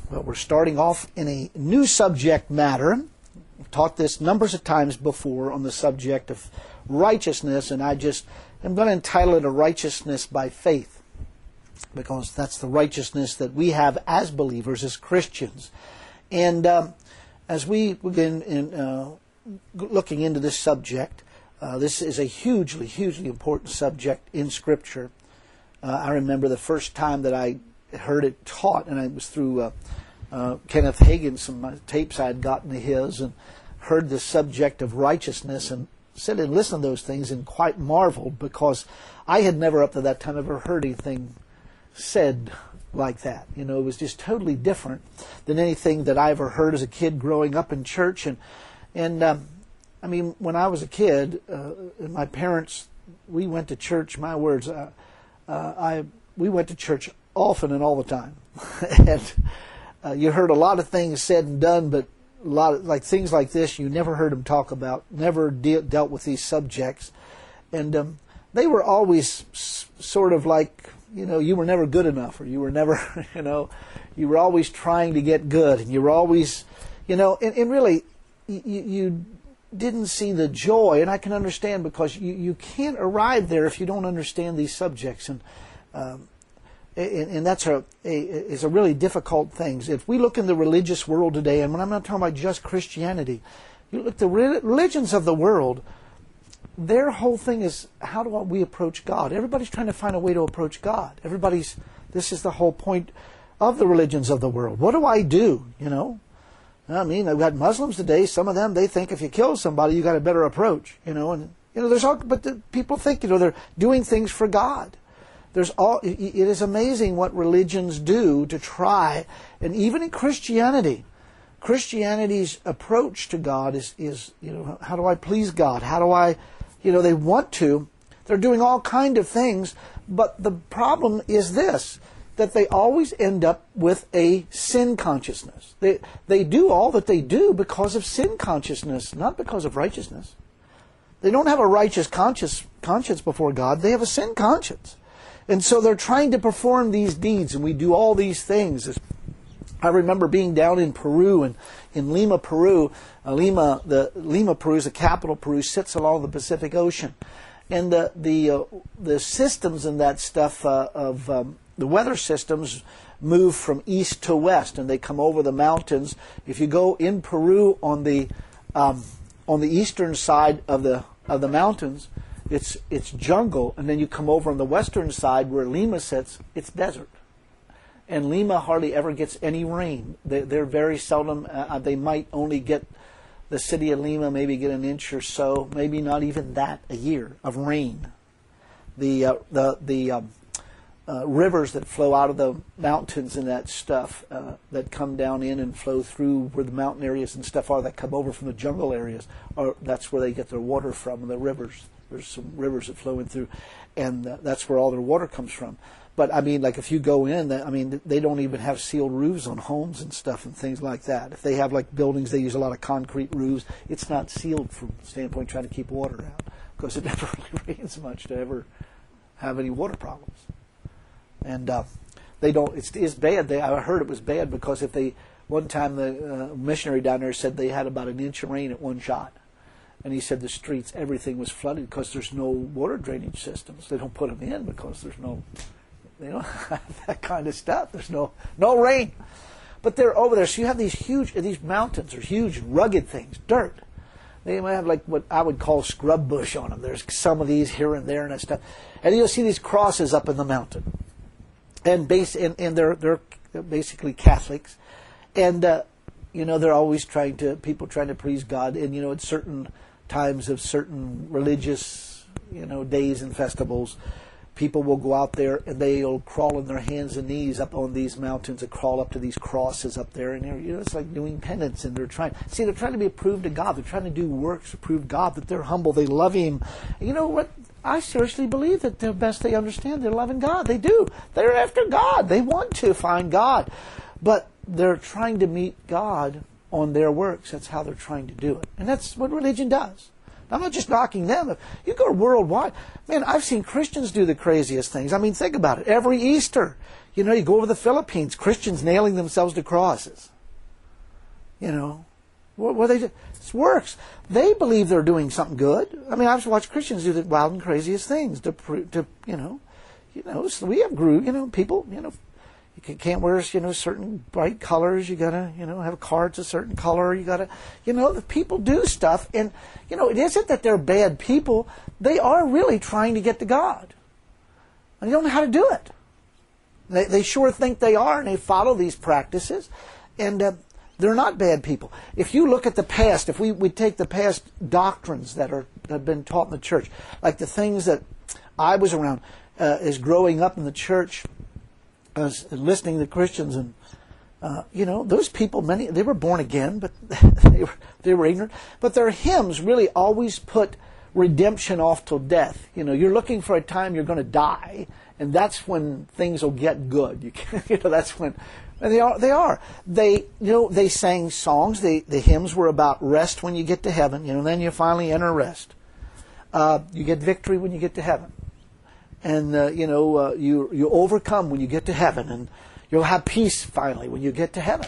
Well, we're starting off in a new subject matter. I've taught this numbers of times before on the subject of righteousness, and I'm going to entitle it A Righteousness by Faith, because that's the righteousness that we have as believers, as Christians. And as we begin looking into this subject, this is a hugely, hugely important subject in Scripture. I remember the first time that I heard it taught, and it was through Kenneth Hagin, some tapes I had gotten to his, and heard the subject of righteousness, and sat and listened to those things and quite marveled, because I had never up to that time ever heard anything said like that. You know, it was just totally different than anything that I ever heard as a kid growing up in church. And I mean, when I was a kid, my parents, we went to church, my words, we went to church often and all the time. And you heard a lot of things said and done, but a lot of things like this you never heard them talk about, never dealt with these subjects. And they were always sort of like, you know, you were never good enough, or you were never, you know, you were always trying to get good, and you were always, you know, and really, you didn't see the joy, and I can understand, because you can't arrive there if you don't understand these subjects, and that's is a really difficult thing. If we look in the religious world today, and when I'm not talking about just Christianity, you look at the religions of the world, their whole thing is, how do we approach God? Everybody's trying to find a way to approach God. This is the whole point of the religions of the world. What do I do, you know? I mean, I've got Muslims today, some of them, they think if you kill somebody, you got a better approach, you know, and, you know, but people think, you know, they're doing things for God. It is amazing what religions do to try, and even in Christianity's approach to God is, you know, how do I please God? How do I, you know, they want to. They're doing all kind of things, but the problem is this, that they always end up with a sin consciousness. They do all that they do because of sin consciousness, not because of righteousness. They don't have a righteous conscience before God. They have a sin conscience. And so they're trying to perform these deeds, and we do all these things. I remember being down in Peru, and in Lima, Peru. Lima, Peru is the capital. Peru sits along the Pacific Ocean, and the systems and that stuff of the weather systems move from east to west, and they come over the mountains. If you go in Peru on the eastern side of the mountains, it's jungle, and then you come over on the western side where Lima sits, it's desert. And Lima hardly ever gets any rain. They're very seldom. They might only get, the city of Lima maybe get an inch or so, maybe not even that a year of rain. The rivers that flow out of the mountains and that stuff that come down in and flow through where the mountain areas and stuff are, that come over from the jungle areas, that's where they get their water from, the rivers. There's some rivers that flow in through, and that's where all their water comes from. But, I mean, like if you go in, I mean, they don't even have sealed roofs on homes and stuff and things like that. If they have, like, buildings, they use a lot of concrete roofs. It's not sealed from the standpoint of trying to keep water out, because it never really rains much to ever have any water problems. And they don't, it's bad. I heard it was bad because one time the missionary down there said they had about an inch of rain at one shot. And he said the streets, everything was flooded because there's no water drainage systems. They don't put them in because they don't have that kind of stuff. There's no rain. But they're over there. So you have these mountains are huge, rugged things, dirt. They might have like what I would call scrub bush on them. There's some of these here and there and that stuff. And you'll see these crosses up in the mountain. And they're basically Catholics. And, you know, they're always people trying to please God. And, you know, at certain times of certain religious, you know, days and festivals, people will go out there and they'll crawl on their hands and knees up on these mountains and crawl up to these crosses up there. And, you know, it's like doing penance. And they're trying to be approved to God. They're trying to do works to prove God that they're humble. They love Him. You know what? I seriously believe that the best they understand, they're loving God. They do. They're after God. They want to find God. But they're trying to meet God on their works. That's how they're trying to do it. And that's what religion does. I'm not just knocking them. You go worldwide. Man, I've seen Christians do the craziest things. I mean, think about it. Every Easter, You know, you go over the Philippines, Christians nailing themselves to crosses. You know, what they do? This works. They believe they're doing something good. I mean, I've watched Christians do the wild and craziest things so we have group, people, you can't wear, certain bright colors. You gotta, have cards a certain color. You gotta, the people do stuff. And, it isn't that they're bad people. They are really trying to get to God. And they don't know how to do it. They sure think they are, and they follow these practices. And they're not bad people. If you look at the past, if we take the past doctrines that have been taught in the church, like the things that I was around as growing up in the church, listening to Christians, and those people, they were born again, but they were ignorant. But their hymns really always put redemption off till death. You're looking for a time you're going to die, and that's when things will get good. That's when. And they are. They sang songs. The hymns were about rest when you get to heaven. Then you finally enter rest. You get victory when you get to heaven. And, you overcome when you get to heaven. And you'll have peace finally when you get to heaven.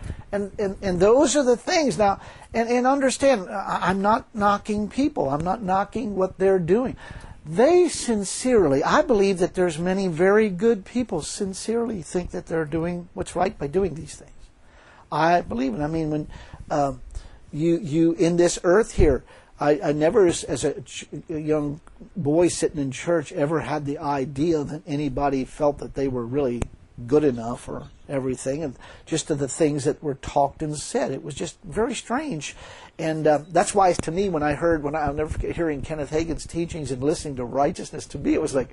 And those are the things. Now, and understand, I'm not knocking people. I'm not knocking what they're doing. They sincerely, I believe that there's many very good people sincerely think that they're doing what's right by doing these things. I believe it. I mean, when you in this earth here, I never, as a young boy sitting in church, ever had the idea that anybody felt that they were really good enough or everything, and just to the things that were talked and said. It was just very strange. And that's why, to me, when I'll never forget hearing Kenneth Hagin's teachings and listening to Righteousness, to me it was like,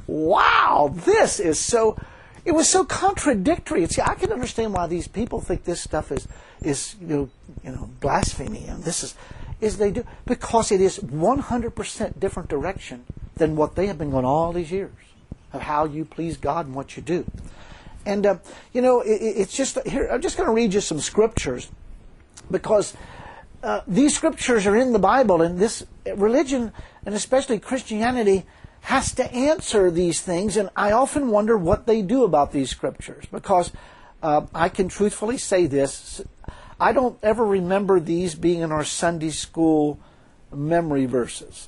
wow, this is so, it was so contradictory. And see, I can understand why these people think this stuff is blasphemy, and this is they do, because it is 100% different direction than what they have been going all these years of how you please God and what you do. And, it's just, here, I'm just going to read you some scriptures, because these scriptures are in the Bible, and this religion, and especially Christianity, has to answer these things, and I often wonder what they do about these scriptures, because I can truthfully say this, I don't ever remember these being in our Sunday school memory verses.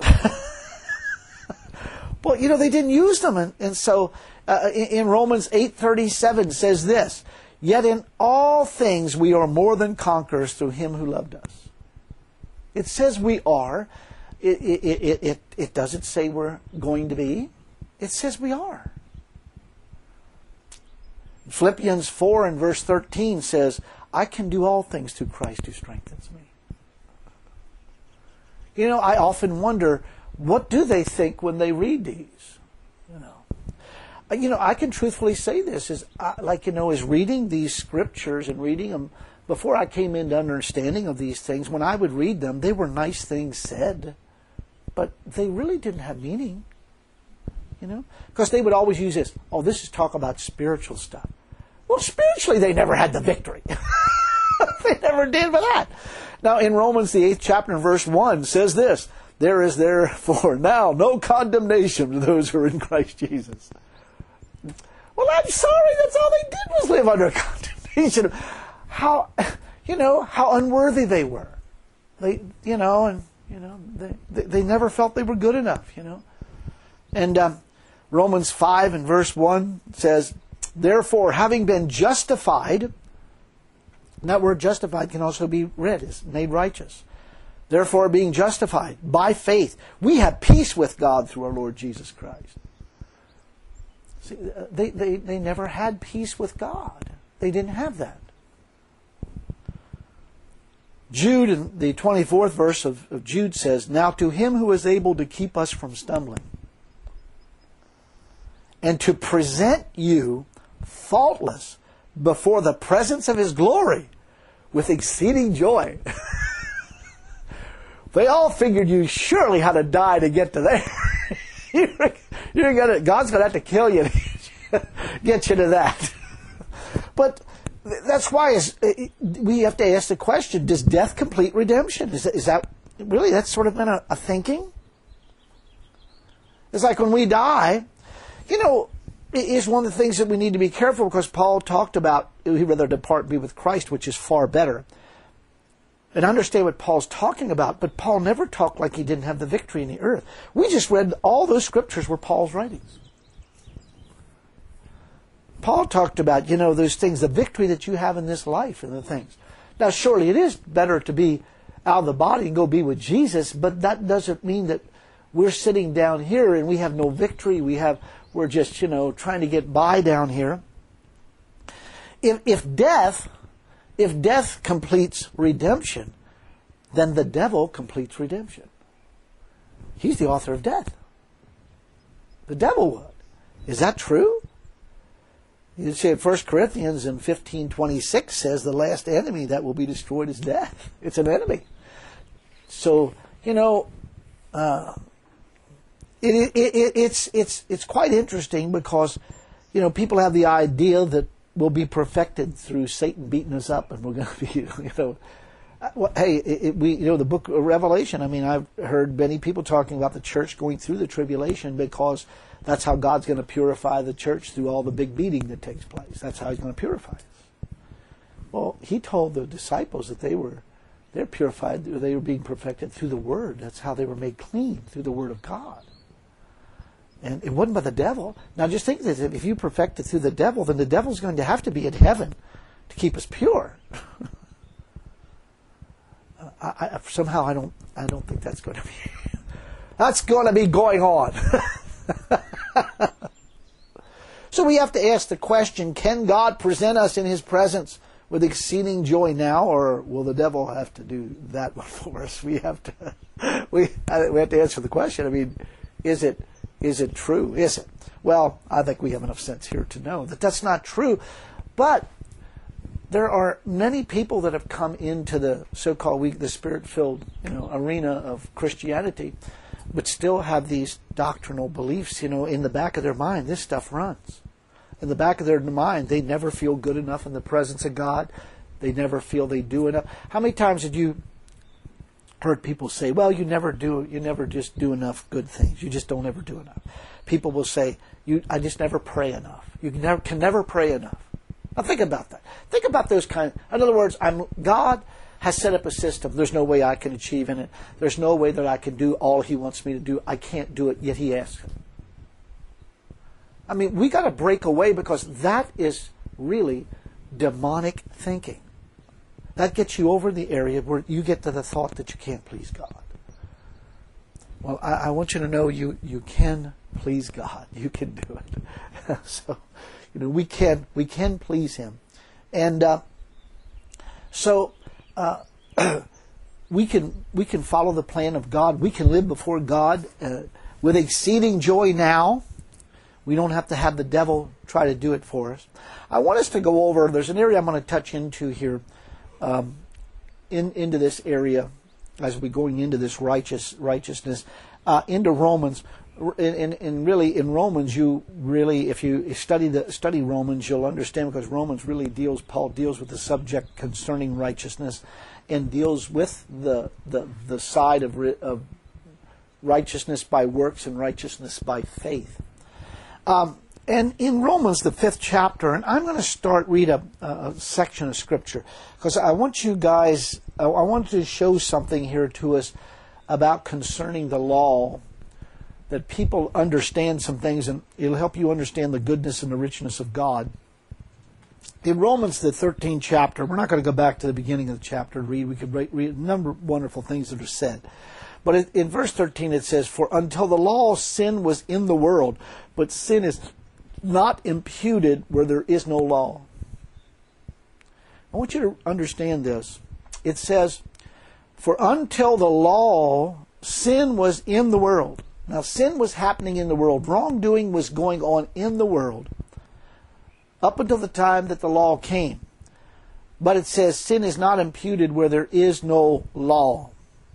Well, they didn't use them, and so in Romans 8:37 says this, "Yet in all things we are more than conquerors through Him who loved us." It says we are. It doesn't say we're going to be. It says we are. Philippians 4 and verse 13 says, "I can do all things through Christ who strengthens me." I often wonder, what do they think when they read these? I can truthfully say this, is reading these scriptures and reading them, before I came into understanding of these things, when I would read them, they were nice things said, but they really didn't have meaning. Because they would always use this, this is talk about spiritual stuff. Well, spiritually they never had the victory. They never did with that. Now, in Romans, the 8th chapter, verse 1, says this, "There is therefore now no condemnation to those who are in Christ Jesus." Well, I'm sorry, that's all they did was live under condemnation. How unworthy they were. They never felt they were good enough, And Romans 5 and verse 1 says, "Therefore, having been justified," and that word justified can also be read as made righteous. "Therefore, being justified by faith, we have peace with God through our Lord Jesus Christ." See, they never had peace with God. They didn't have that. Jude, in the 24th verse of Jude says, "Now to Him who is able to keep us from stumbling, and to present you faultless before the presence of His glory with exceeding joy." They all figured you surely had to die to get to there. God's going to have to kill you to get you to that. But that's why we have to ask the question, does death complete redemption? Is that really, that's sort of been a thinking? It's like when we die, is one of the things that we need to be careful, because Paul talked about he'd rather depart and be with Christ, which is far better. And understand what Paul's talking about, but Paul never talked like he didn't have the victory in the earth. We just read all those scriptures were Paul's writings. Paul talked about, those things, the victory that you have in this life and the things. Now, surely it is better to be out of the body and go be with Jesus, but that doesn't mean that we're sitting down here and we have no victory. We're just, trying to get by down here. If death completes redemption, then the devil completes redemption. He's the author of death. The devil would. Is that true? You say 1 Corinthians in 15:26 says the last enemy that will be destroyed is death. It's an enemy. So, it's quite interesting, because, people have the idea that we'll be perfected through Satan beating us up, and we're going to be, the book of Revelation. I mean, I've heard many people talking about the church going through the tribulation because that's how God's going to purify the church through all the big beating that takes place. That's how He's going to purify us. Well, He told the disciples that they're purified, they were being perfected through the Word. That's how they were made clean, through the Word of God. And it wasn't by the devil. Now just think that if you perfect it through the devil, then the devil's going to have to be in heaven to keep us pure. Somehow I don't think that's going to be. That's going to be going on. So we have to ask the question: can God present us in His presence with exceeding joy now, or will the devil have to do that one for us? We have to answer the question. I mean, is it true? Is it? Well, I think we have enough sense here to know that that's not true. But there are many people that have come into the so-called the Spirit-filled arena of Christianity, but still have these doctrinal beliefs. In the back of their mind, this stuff runs. In the back of their mind, they never feel good enough in the presence of God. They never feel they do enough. How many times did you heard people say, well, you never just do enough good things. You just don't ever do enough. People will say, I just never pray enough. You can never pray enough. Now think about that. Think about those in other words, God has set up a system. There's no way I can achieve in it. There's no way that I can do all He wants me to do. I can't do it, yet He asks it. I mean, we got to break away, because that is really demonic thinking. That gets you over the area where you get to the thought that you can't please God. Well, I want you to know you can please God. You can do it. So, we can please Him, and we can follow the plan of God. We can live before God with exceeding joy now. We don't have to have the devil try to do it for us. I want us to go over. There's an area I'm going to touch into here. Into this area as we're going into this righteousness into Romans, and really in Romans, if you study Romans, you'll understand, because Romans really Paul deals with the subject concerning righteousness, and deals with the side of righteousness by works and righteousness by faith. And in Romans, the 5th chapter, and I'm going to read a section of Scripture, because I want you guys, I want to show something here to us about concerning the law, that people understand some things, and it'll help you understand the goodness and the richness of God. In Romans, the 13th chapter, we're not going to go back to the beginning of the chapter and read. We could read a number of wonderful things that are said. But in verse 13 it says, "For until the law, sin was in the world, but sin is not imputed where there is no law." I want you to understand this. It says, "For until the law, sin was in the world." Now, sin was happening in the world. Wrongdoing was going on in the world up until the time that the law came. But it says sin is not imputed where there is no law.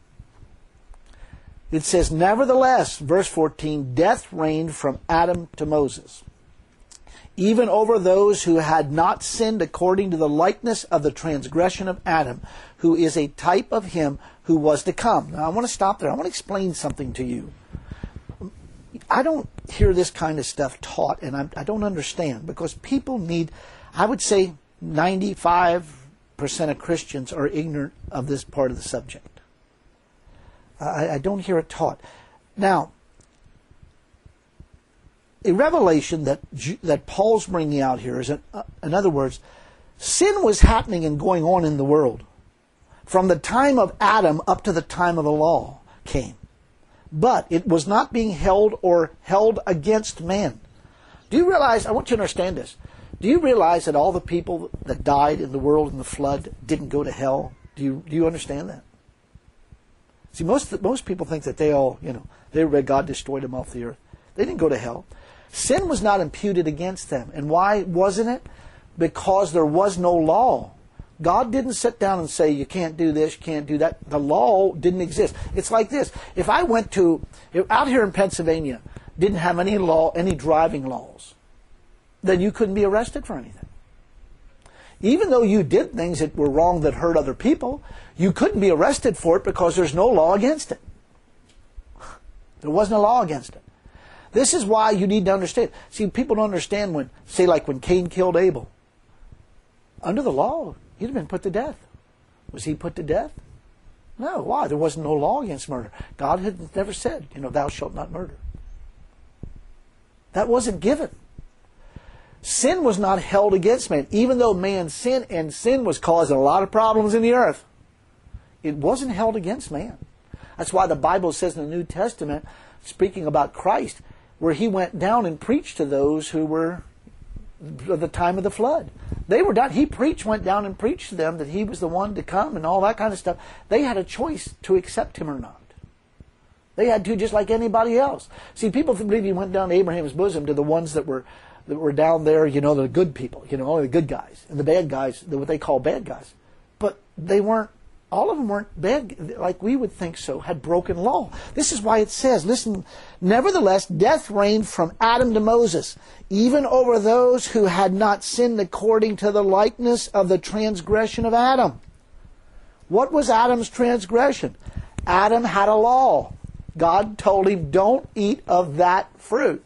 It says, "Nevertheless," verse 14, "death reigned from Adam to Moses, even over those who had not sinned according to the likeness of the transgression of Adam, who is a type of him who was to come." Now, I want to stop there. I want to explain something to you. I don't hear this kind of stuff taught, and I don't understand, because people need, I would say 95% of Christians are ignorant of this part of the subject. I don't hear it taught. Now, a revelation that Paul's bringing out here is, in other words, sin was happening and going on in the world from the time of Adam up to the time of the law came. But it was not being held against man. Do you realize, I want you to understand this, do you realize that all the people that died in the world in the flood didn't go to hell? Do you understand that? See, most people think that God destroyed them off the earth. They didn't go to hell. Sin was not imputed against them. And why wasn't it? Because there was no law. God didn't sit down and say, you can't do this, you can't do that. The law didn't exist. It's like this. If I went out here in Pennsylvania, didn't have any driving laws, then you couldn't be arrested for anything. Even though you did things that were wrong that hurt other people, you couldn't be arrested for it because there's no law against it. There wasn't a law against it. This is why you need to understand. See, people don't understand when Cain killed Abel. Under the law, he'd have been put to death. Was he put to death? No. Why? There wasn't no law against murder. God had never said, thou shalt not murder. That wasn't given. Sin was not held against man. Even though man sinned, and sin was causing a lot of problems in the earth, it wasn't held against man. That's why the Bible says in the New Testament, speaking about Christ, where he went down and preached to those who were at the time of the flood. They were down. He went down and preached to them that he was the one to come and all that kind of stuff. They had a choice to accept him or not. They had to, just like anybody else. See, people believe he went down to Abraham's bosom, to the ones that were down there, the good people, only the good guys, and the bad guys, what they call bad guys. But they weren't. All of them weren't bad, like we would think so, had broken law. This is why it says, listen, nevertheless, death reigned from Adam to Moses, even over those who had not sinned according to the likeness of the transgression of Adam. What was Adam's transgression? Adam had a law. God told him, don't eat of that fruit.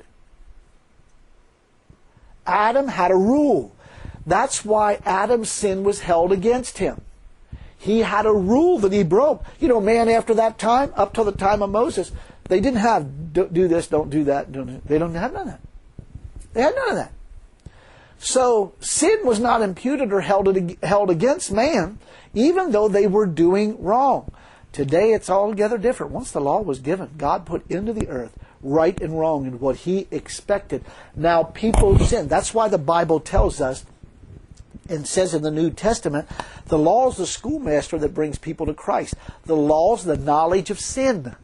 Adam had a rule. That's why Adam's sin was held against him. He had a rule that he broke. Man after that time, up till the time of Moses, they didn't have do this, don't do that. They don't have none of that. They had none of that. So sin was not imputed or held against man, even though they were doing wrong. Today it's altogether different. Once the law was given, God put into the earth right and wrong and what he expected. Now people sin. That's why the Bible tells us and says in the New Testament, the law is the schoolmaster that brings people to Christ. The law is the knowledge of sin.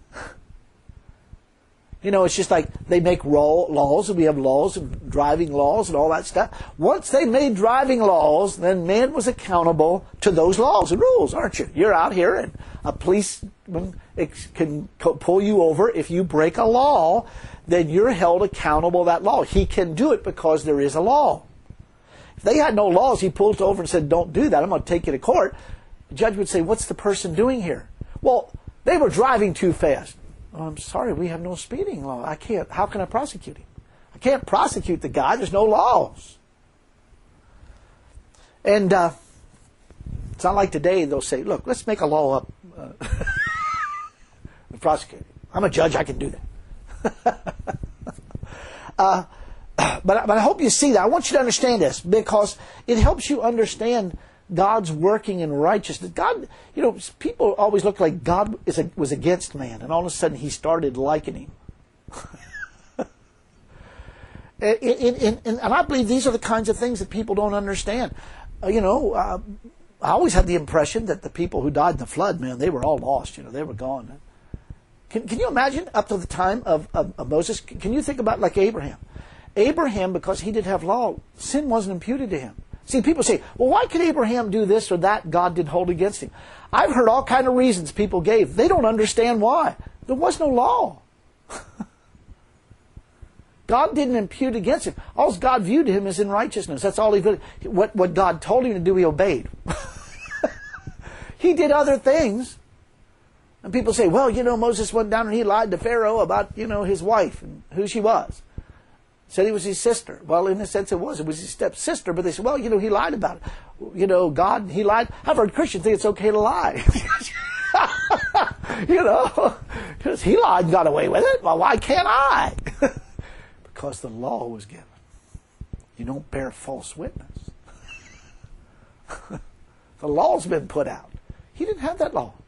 It's just like they make laws, and we have laws and driving laws and all that stuff. Once they made driving laws, then man was accountable to those laws and rules, aren't you? You're out here and a policeman can pull you over. If you break a law, then you're held accountable to that law. He can do it because there is a law. If they had no laws, he pulls over and said, don't do that, I'm going to take you to court. The judge would say, what's the person doing here? Well, they were driving too fast. Oh, I'm sorry, we have no speeding law. How can I prosecute him? I can't prosecute the guy, there's no laws. And it's not like today they'll say, look, let's make a law up. Prosecute him. I'm a judge, I can do that. But I hope you see that. I want you to understand this because it helps you understand God's working in righteousness. God, people always look like God was against man, and all of a sudden he started liking him. And I believe these are the kinds of things that people don't understand. I always had the impression that the people who died in the flood, man, they were all lost. They were gone. Can you imagine up to the time of Moses? Can you think about like Abraham? Abraham, because he didn't have law, sin wasn't imputed to him. See, people say, well, why could Abraham do this or that God did hold against him? I've heard all kinds of reasons people gave. They don't understand why. There was no law. God didn't impute against him. All God viewed him as in righteousness. That's all he viewed. What God told him to do, he obeyed. He did other things, And people say, well, Moses went down and he lied to Pharaoh about, his wife and who she was. Said he was his sister. Well, in a sense it was his stepsister, but they said, well, he lied about it. God, he lied. I've heard Christians think it's okay to lie. Because he lied and got away with it. Well, why can't I? Because the law was given. You don't bear false witness. The law's been put out. He didn't have that law.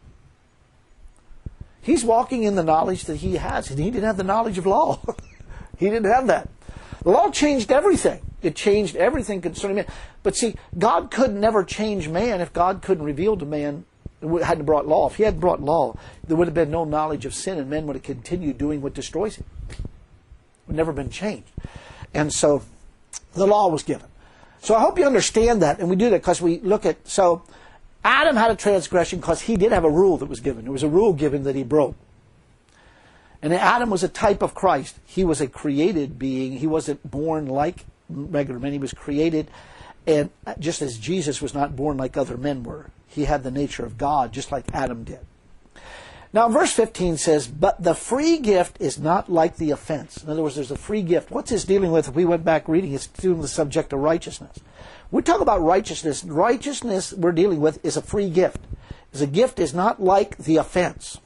He's walking in the knowledge that he has, and he didn't have the knowledge of law. He didn't have that. The law changed everything. It changed everything concerning man. But see, God could never change man if God couldn't reveal to man, hadn't brought law. If he hadn't brought law, there would have been no knowledge of sin, and men would have continued doing what destroys him. It would never been changed. And so the law was given. So I hope you understand that, and we do that because we look at, so Adam had a transgression because he did have a rule that was given. There was a rule given that he broke. And Adam was a type of Christ. He was a created being. He wasn't born like regular men. He was created, and just as Jesus was not born like other men were. He had the nature of God, just like Adam did. Now, verse 15 says, but the free gift is not like the offense. In other words, there's a free gift. What's this dealing with? If we went back reading, it's dealing with the subject of righteousness. We talk about righteousness. Righteousness we're dealing with is a free gift. A gift is not like the offense.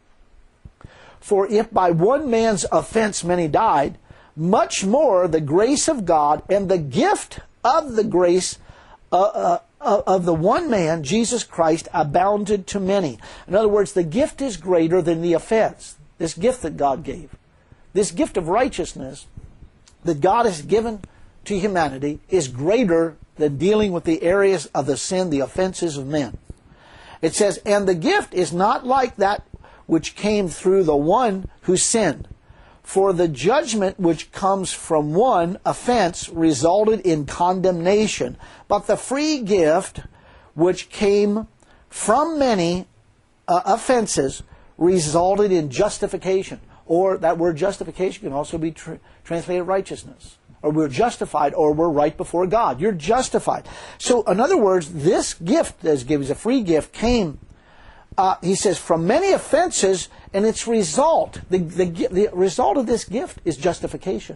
For if by one man's offense many died, much more the grace of God and the gift of the grace of the one man, Jesus Christ, abounded to many. In other words, the gift is greater than the offense. This gift that God gave. This gift of righteousness that God has given to humanity is greater than dealing with the areas of the sin, the offenses of men. It says, and the gift is not like that which came through the one who sinned. For the judgment which comes from one offense resulted in condemnation. But the free gift which came from many offenses resulted in justification. Or that word justification can also be translated righteousness. Or we're justified, or we're right before God. You're justified. So, in other words, this gift that's given, a free gift, came, he says, from many offenses, and its result, the result of this gift is justification.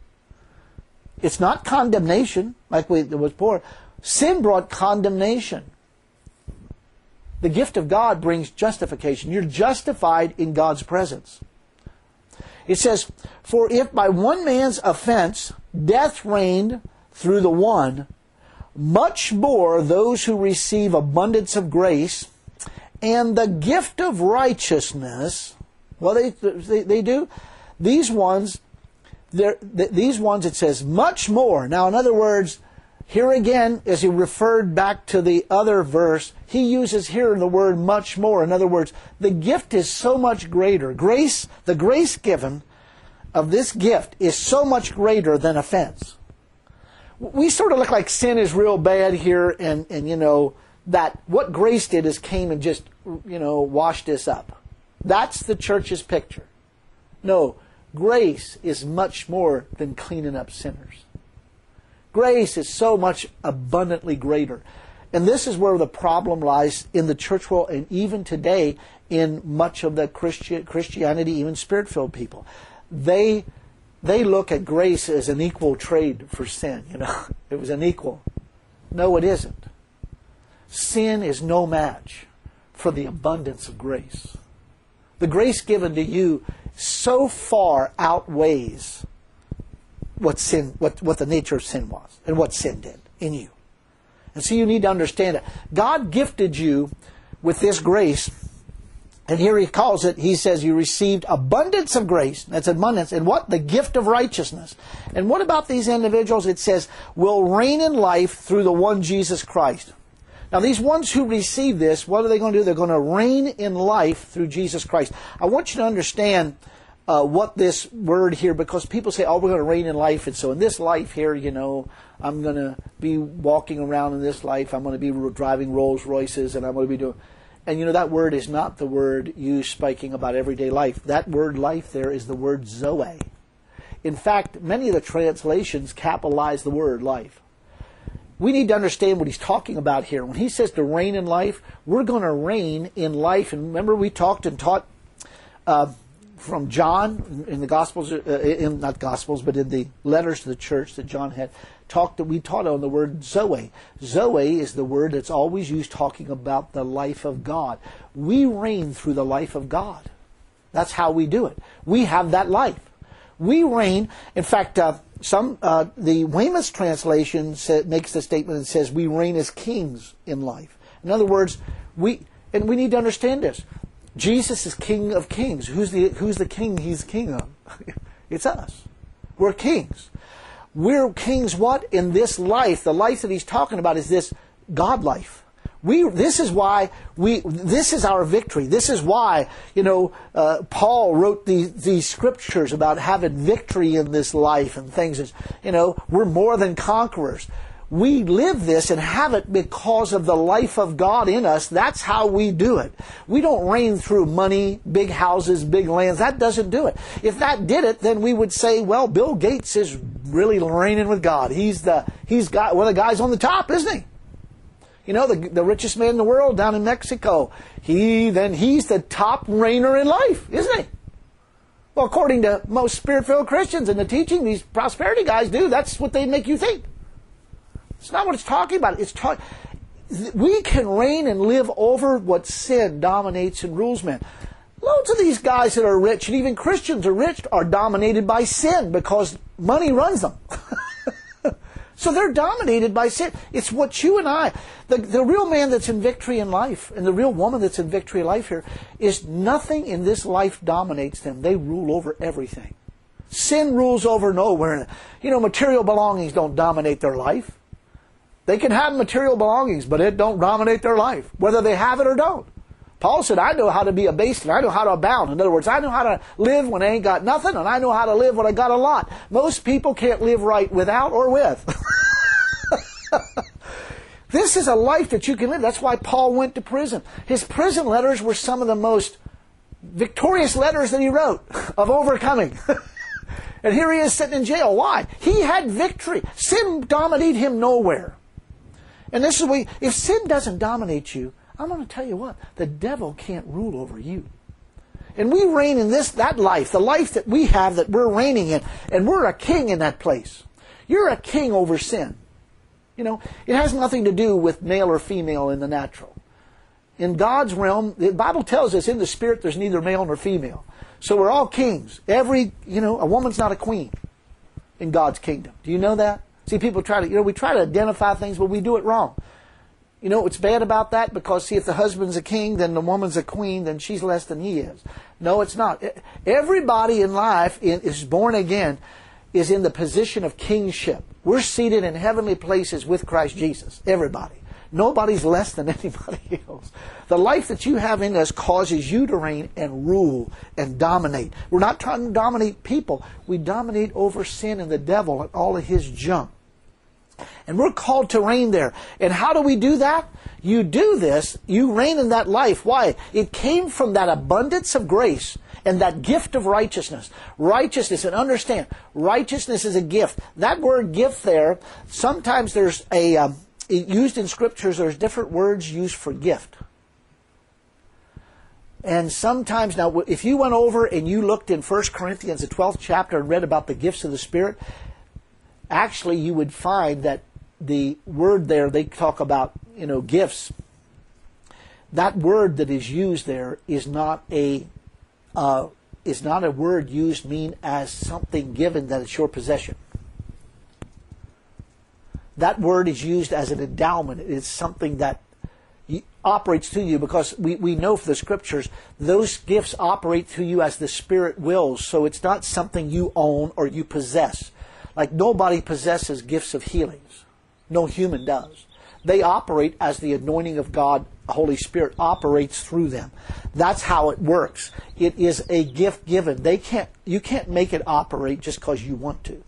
It's not condemnation, like it was before. Sin brought condemnation. The gift of God brings justification. You're justified in God's presence. It says, for if by one man's offense death reigned through the one, much more those who receive abundance of grace and the gift of righteousness, well, they do. These ones, it says, much more. Now, in other words, here again, as he referred back to the other verse, he uses here the word much more. In other words, the gift is so much greater. Grace, the grace given of this gift is so much greater than offense. We sort of look like sin is real bad here, and that what grace did is came and just, washed us up. That's the church's picture. No, grace is much more than cleaning up sinners. Grace is so much abundantly greater. And this is where the problem lies in the church world, and even today in much of the Christianity, even Spirit-filled people. They look at grace as an equal trade for sin. It was an equal. No, it isn't. Sin is no match for the abundance of grace. The grace given to you so far outweighs what the nature of sin was and what sin did in you. And so you need to understand it. God gifted you with this grace, and here he calls it, he says you received abundance of grace. That's abundance. And what? The gift of righteousness. And what about these individuals? It says, will reign in life through the one Jesus Christ. Now these ones who receive this, what are they going to do? They're going to reign in life through Jesus Christ. I want you to understand what this word here, because people say, oh, we're going to reign in life, and so in this life here, I'm going to be walking around in this life, I'm going to be driving Rolls Royces, and I'm going to be doing... And that word is not the word used speaking about everyday life. That word life there is the word Zoe. In fact, many of the translations capitalize the word life. we need to understand what he's talking about here. When he says to reign in life, we're going to reign in life. And remember, we talked and taught from John in the Gospels, not Gospels, but in the letters to the church that John had we taught on the word Zoe. Zoe is the word that's always used talking about the life of God. We reign through the life of God. That's how we do it. We have that life. We reign. In fact, the Weymouth's translation makes the statement and says we reign as kings in life. In other words, we need to understand this. Jesus is King of Kings. Who's the king he's king of? It's us. We're kings. We're kings what? In this life. The life that he's talking about is this God life. This is our victory. This is why, Paul wrote these scriptures about having victory in this life and things. We're more than conquerors. We live this and have it because of the life of God in us. That's how we do it. We don't reign through money, big houses, big lands. That doesn't do it. If that did it, then we would say, well, Bill Gates is really reigning with God. He's got one of the guys on the top, isn't he? The richest man in the world down in Mexico. He's the top reigner in life, isn't he? Well, according to most Spirit-filled Christians and the teaching these prosperity guys do, that's what they make you think. It's not what it's talking about. We can reign and live over what sin dominates and rules men. Loads of these guys that are rich, and even Christians are rich, are dominated by sin because money runs them. So they're dominated by sin. It's what you and I, the real man that's in victory in life, and the real woman that's in victory in life here, is nothing in this life dominates them. They rule over everything. Sin rules over nowhere. Material belongings don't dominate their life. They can have material belongings, but it don't dominate their life, whether they have it or don't. Paul said, I know how to be abased and I know how to abound. In other words, I know how to live when I ain't got nothing, and I know how to live when I got a lot. Most people can't live right without or with. This is a life that you can live. That's why Paul went to prison. His prison letters were some of the most victorious letters that he wrote of overcoming. And here he is sitting in jail. Why? He had victory. Sin dominated him nowhere. And this is if sin doesn't dominate you, I'm going to tell you what, the devil can't rule over you. And we reign in that life, the life that we have that we're reigning in, and we're a king in that place. You're a king over sin. It has nothing to do with male or female in the natural. In God's realm, the Bible tells us in the spirit there's neither male nor female. So we're all kings. A woman's not a queen in God's kingdom. Do you know that? See, people try to, we try to identify things, but we do it wrong. What's bad about that? Because, see, if the husband's a king, then the woman's a queen, then she's less than he is. No, it's not. Everybody in life is born again, is in the position of kingship. We're seated in heavenly places with Christ Jesus. Everybody. Nobody's less than anybody else. The life that you have in us causes you to reign and rule and dominate. We're not trying to dominate people. We dominate over sin and the devil and all of his junk. And we're called to reign there. And how do we do that? You do this, you reign in that life. Why? It came from that abundance of grace and that gift of righteousness. Righteousness, and understand, righteousness is a gift. That word gift there, sometimes there's used in scriptures, there's different words used for gift. And sometimes, now, if you went over and you looked in 1 Corinthians, the 12th chapter, and read about the gifts of the Spirit, actually you would find that the word there, they talk about, gifts. That word that is used there is not a word used mean as something given that it's your possession. That word is used as an endowment. It's something that operates through you, because we know from the scriptures those gifts operate through you as the Spirit wills. So it's not something you own or you possess. Like nobody possesses gifts of healings. No human does. They operate as the anointing of God, the Holy Spirit operates through them. That's how it works. It is a gift given. You can't make it operate just because you want to.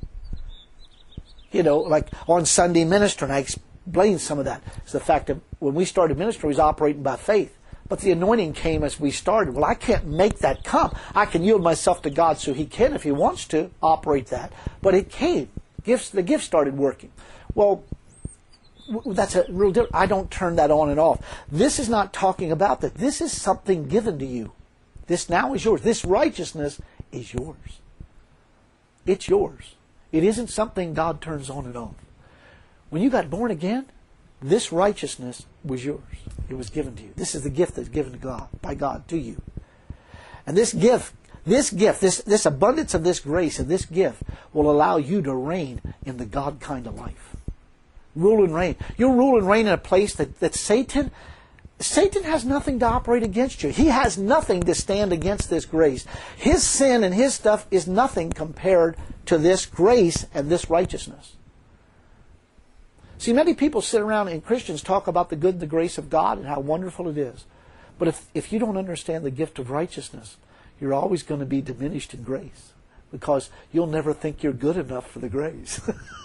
Like on Sunday ministry, and I explained some of that. It's the fact that when we started ministry, we was operating by faith. But the anointing came as we started. Well, I can't make that come. I can yield myself to God so He can, if He wants to, operate that. But it came. The gift started working. Well, That's a real difference. I don't turn that on and off. This is not talking about that. This is something given to you. This now is yours. This righteousness is yours. It's yours. It isn't something God turns on and off. When you got born again, this righteousness was yours. It was given to you. This is the gift that's given to God, by God to you. And this abundance of this grace and this gift will allow you to reign in the God kind of life. Rule and reign. You'll rule and reign in a place that Satan has nothing to operate against you. He has nothing to stand against this grace. His sin and his stuff is nothing compared to this grace and this righteousness. See, many people sit around and Christians talk about the good, the grace of God and how wonderful it is. But if you don't understand the gift of righteousness, you're always going to be diminished in grace because you'll never think you're good enough for the grace.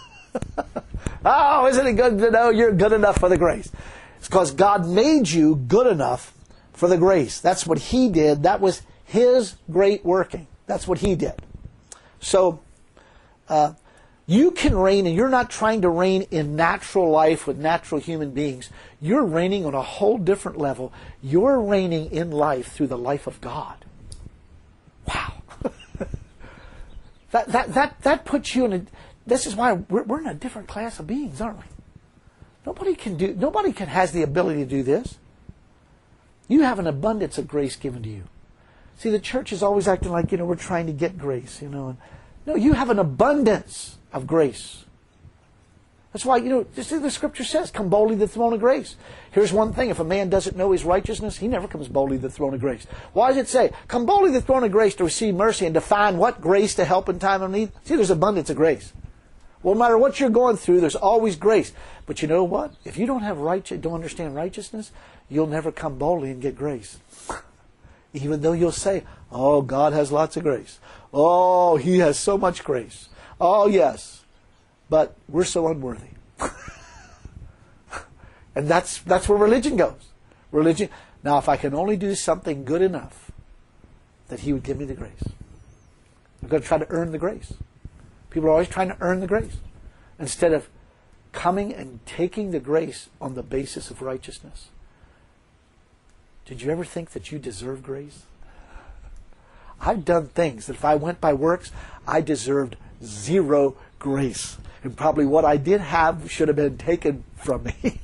Oh, isn't it good to know you're good enough for the grace? It's because God made you good enough for the grace. That's what He did. That was His great working. That's what He did. So, you can reign, and you're not trying to reign in natural life with natural human beings. You're reigning on a whole different level. You're reigning in life through the life of God. Wow. That puts you in a... This is why we're in a different class of beings, aren't we? Nobody has the ability to do this. You have an abundance of grace given to you. See, the church is always acting like, we're trying to get grace, No, you have an abundance of grace. That's why, the Scripture says, come boldly to the throne of grace. Here's one thing, if a man doesn't know his righteousness, he never comes boldly to the throne of grace. Why does it say, come boldly to the throne of grace to receive mercy and to find what grace to help in time of need? See, there's abundance of grace. Well, no matter what you're going through, there's always grace. But you know what? If you don't understand righteousness, you'll never come boldly and get grace. Even though you'll say, oh, God has lots of grace. Oh, He has so much grace. Oh, yes. But we're so unworthy. And that's where religion goes. Religion. Now, if I can only do something good enough, that He would give me the grace. I'm going to try to earn the grace. People are always trying to earn the grace instead of coming and taking the grace on the basis of righteousness. Did you ever think that you deserve grace? I've done things that if I went by works, I deserved zero grace. And probably what I did have should have been taken from me.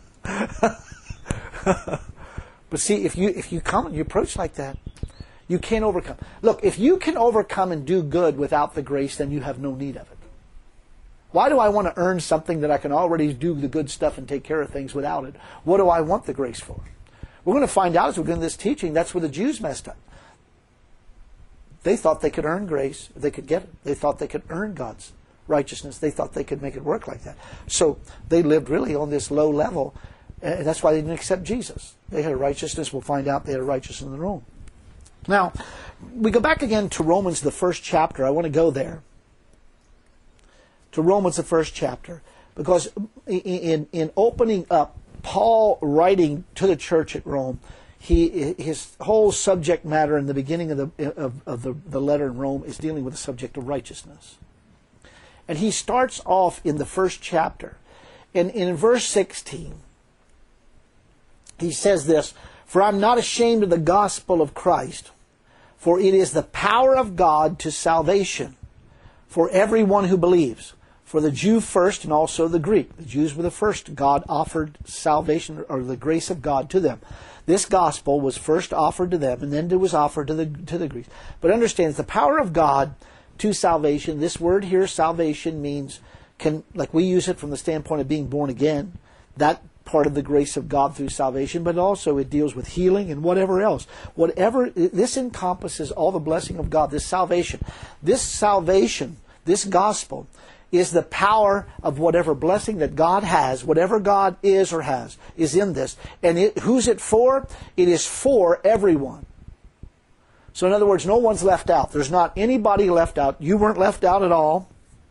But see, if you come and you approach like that, you can't overcome. Look, if you can overcome and do good without the grace, then you have no need of it. Why do I want to earn something that I can already do the good stuff and take care of things without it? What do I want the grace for? We're going to find out as we go into this teaching, that's where the Jews messed up. They thought they could earn grace, they could get it. They thought they could earn God's righteousness. They thought they could make it work like that. So they lived really on this low level, and that's why they didn't accept Jesus. They had a righteousness. We'll find out they had a righteousness in their own. Now, we go back again to Romans, the first chapter. I want to go there. To Romans, the first chapter. Because in opening up, Paul writing to the church at Rome, his whole subject matter in the beginning of the letter in Rome is dealing with the subject of righteousness. And he starts off in the first chapter. And in verse 16, he says this, "For I'm not ashamed of the gospel of Christ, for it is the power of God to salvation for everyone who believes, for the Jew first and also the Greek." The Jews were the first. God offered salvation or the grace of God to them. This gospel was first offered to them, and then it was offered to the Greeks. But understand, it's the power of God to salvation. This word here, salvation, means, like we use it from the standpoint of being born again, that part of the grace of God through salvation, but also it deals with healing and whatever else. This encompasses all the blessing of God, this salvation. This salvation, this gospel, is the power of whatever blessing that God has, whatever God is or has, is in this. And who's it for? It is for everyone. So in other words, no one's left out. There's not anybody left out. You weren't left out at all.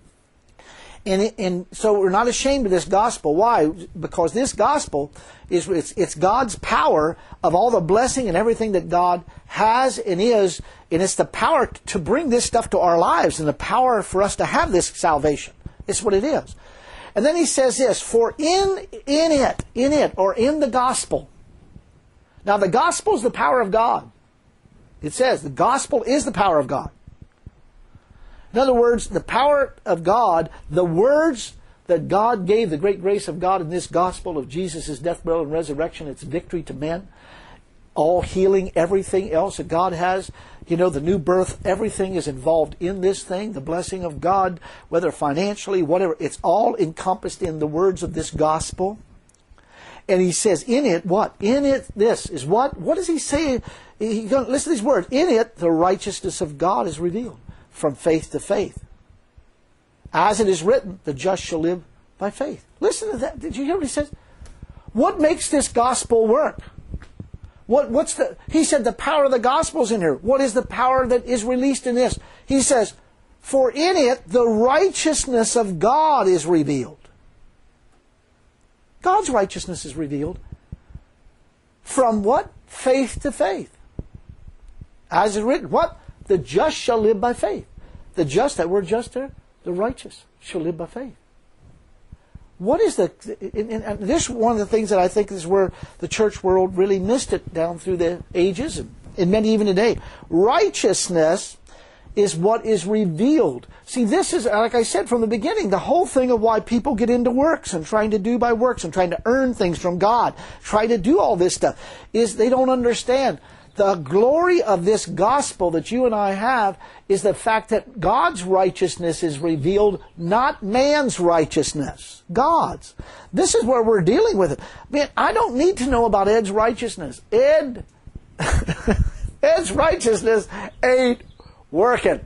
And so we're not ashamed of this gospel. Why? Because this gospel it's God's power of all the blessing and everything that God has and is, and it's the power to bring this stuff to our lives and the power for us to have this salvation. It's what it is. And then he says this, for in it, or in the gospel. Now the gospel is the power of God. It says the gospel is the power of God. In other words, the power of God, the words that God gave, the great grace of God in this gospel of Jesus' death, burial, and resurrection, its victory to men, all healing, everything else that God has, the new birth, everything is involved in this thing, the blessing of God, whether financially, whatever, it's all encompassed in the words of this gospel. And he says, in it, what? In it, this is what? What does he say? Listen to these words. In it, the righteousness of God is revealed from faith to faith. As it is written, the just shall live by faith. Listen to that. Did you hear what he says? What makes this gospel work? He said the power of the gospel is in here. What is the power that is released in this? He says, for in it the righteousness of God is revealed. God's righteousness is revealed. From what? Faith to faith. As is written, what? The just shall live by faith. The just, that word just there, the righteous shall live by faith. What is and this is one of the things that I think is where the church world really missed it down through the ages, and many even today. Righteousness is what is revealed. See, this is, like I said from the beginning, the whole thing of why people get into works and trying to do by works and trying to earn things from God, try to do all this stuff, is they don't understand. The glory of this gospel that you and I have is the fact that God's righteousness is revealed, not man's righteousness. God's. This is where we're dealing with it. Man, I don't need to know about Ed's righteousness. Ed's righteousness ain't working.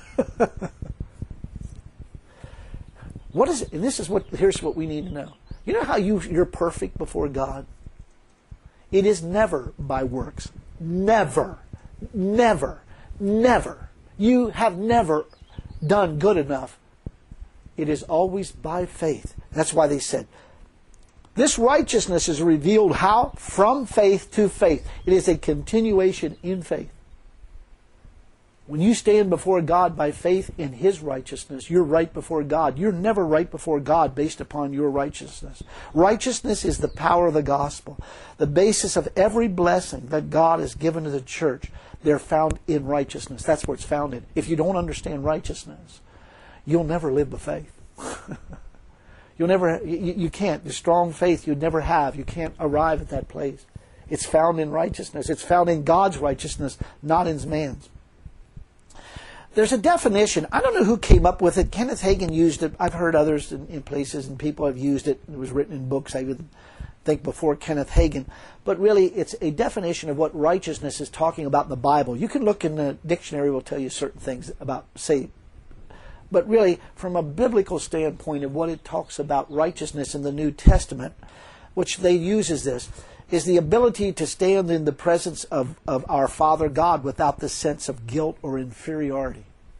What is it? And here's what we need to know. You know how you're perfect before God? It is never by works. Never. Never. Never. You have never done good enough. It is always by faith. That's why they said, this righteousness is revealed how? From faith to faith. It is a continuation in faith. When you stand before God by faith in His righteousness, you're right before God. You're never right before God based upon your righteousness. Righteousness is the power of the gospel. The basis of every blessing that God has given to the church, they're found in righteousness. That's where it's found in. If you don't understand righteousness, you'll never live by faith. You can't. The strong faith you'd never have. You can't arrive at that place. It's found in righteousness. It's found in God's righteousness, not in man's. There's a definition. I don't know who came up with it. Kenneth Hagin used it. I've heard others in places, and people have used it. It was written in books, I would think, before Kenneth Hagin. But really, it's a definition of what righteousness is talking about in the Bible. You can look in the dictionary, it will tell you certain things about, say, but really, from a biblical standpoint of what it talks about righteousness in the New Testament, which they use as this, is the ability to stand in the presence of our Father God without the sense of guilt or inferiority.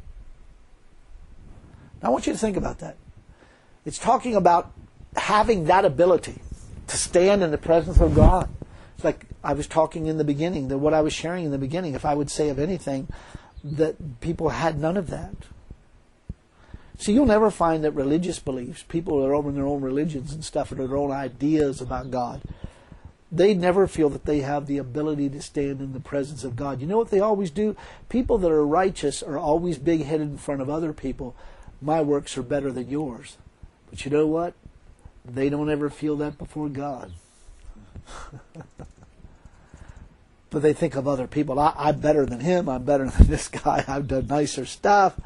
Now I want you to think about that. It's talking about having that ability to stand in the presence of God. It's like I was talking in the beginning, that what I was sharing in the beginning, if I would say of anything, that people had none of that. See, you'll never find that religious beliefs, people that are over in their own religions and stuff, or their own ideas about God, they never feel that they have the ability to stand in the presence of God. You know what they always do? People that are righteous are always big-headed in front of other people. My works are better than yours. But you know what? They don't ever feel that before God. But they think of other people. I'm better than him. I'm better than this guy. I've done nicer stuff.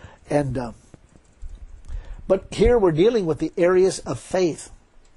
But here we're dealing with the areas of faith.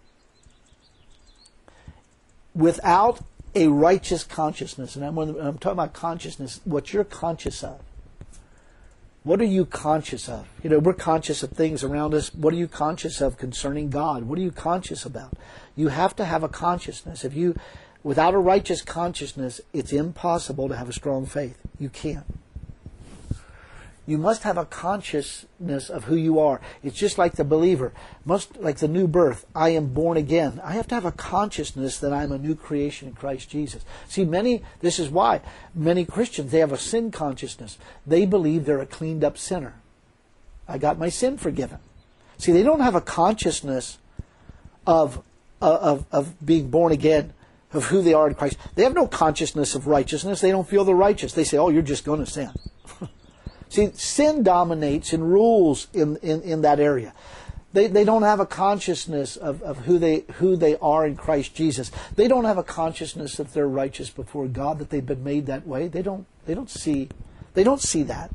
Without a righteous consciousness, and I'm talking about consciousness, what you're conscious of. What are you conscious of? You know, we're conscious of things around us. What are you conscious of concerning God? What are you conscious about? You have to have a consciousness. Without a righteous consciousness, it's impossible to have a strong faith. You can't. You must have a consciousness of who you are. It's just like the believer, like the new birth. I am born again. I have to have a consciousness that I'm a new creation in Christ Jesus. See, this is why many Christians, they have a sin consciousness. They believe they're a cleaned up sinner. I got my sin forgiven. See, they don't have a consciousness of being born again, of who they are in Christ. They have no consciousness of righteousness. They don't feel they're righteous. They say, oh, you're just going to sin. See, sin dominates and rules in that area. They don't have a consciousness of who they are in Christ Jesus. They don't have a consciousness that they're righteous before God, that they've been made that way. They don't see that.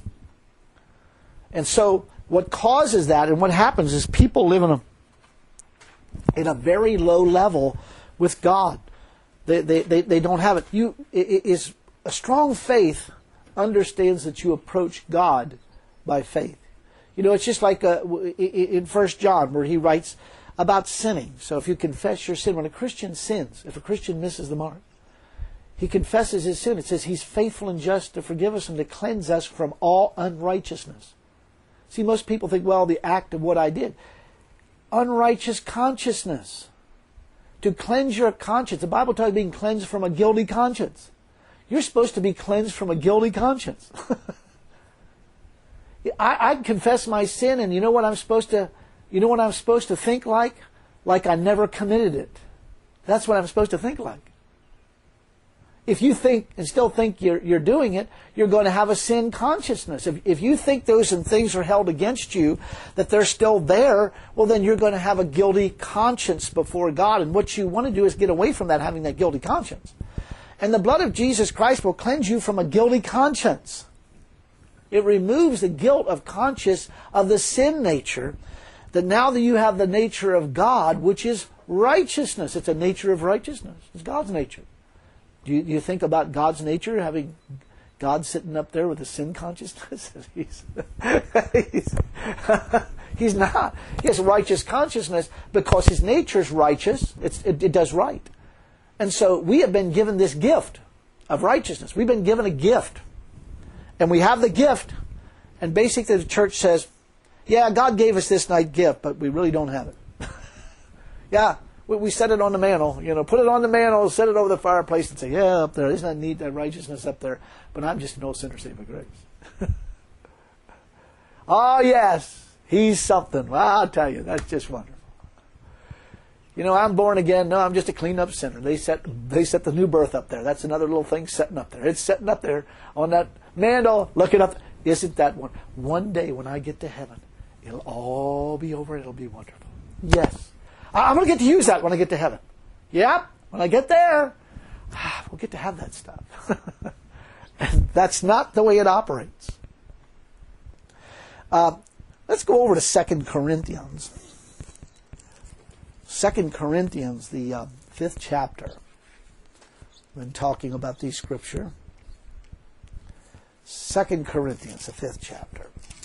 And so what causes that, and what happens is people live in a very low level with God. They don't have it. A strong faith understands that you approach God by faith. You know, it's just like in 1 John where he writes about sinning. So if you confess your sin, when a Christian sins, if a Christian misses the mark, he confesses his sin. It says he's faithful and just to forgive us and to cleanse us from all unrighteousness. See, most people think, well, the act of what I did. Unrighteous consciousness. To cleanse your conscience. The Bible talks about being cleansed from a guilty conscience. You're supposed to be cleansed from a guilty conscience. I confess my sin, and you know what I'm supposed to think like? Like I never committed it. That's what I'm supposed to think like. If you think and still think you're doing it, you're going to have a sin consciousness. If you think those things are held against you, that they're still there, well then you're going to have a guilty conscience before God. And what you want to do is get away from that, having that guilty conscience. And the blood of Jesus Christ will cleanse you from a guilty conscience. It removes the guilt of conscience of the sin nature, that now that you have the nature of God, which is righteousness. It's a nature of righteousness. It's God's nature. Do you think about God's nature, having God sitting up there with a sin consciousness? He's not. He has a righteous consciousness because his nature is righteous. It does right. And so we have been given this gift of righteousness. We've been given a gift. And we have the gift. And basically the church says, yeah, God gave us this nice gift, but we really don't have it. Yeah, we set it on the mantle. You know, put it on the mantle, set it over the fireplace and say, yeah, up there, isn't that neat, that righteousness up there? But I'm just an old sinner saved by grace. Oh, yes, he's something. Well, I'll tell you, that's just wonderful. You know, I'm born again. No, I'm just a clean-up sinner. They set the new birth up there. That's another little thing setting up there. It's setting up there on that mantle, looking up. Isn't that one? One day when I get to heaven, it'll all be over. It'll be wonderful. Yes. I'm going to get to use that when I get to heaven. Yep. When I get there, we'll get to have that stuff. And that's not the way it operates. Let's go over to 2 Corinthians. 2 Corinthians, the 5th chapter. When talking about the scripture. 2 Corinthians, the 5th chapter.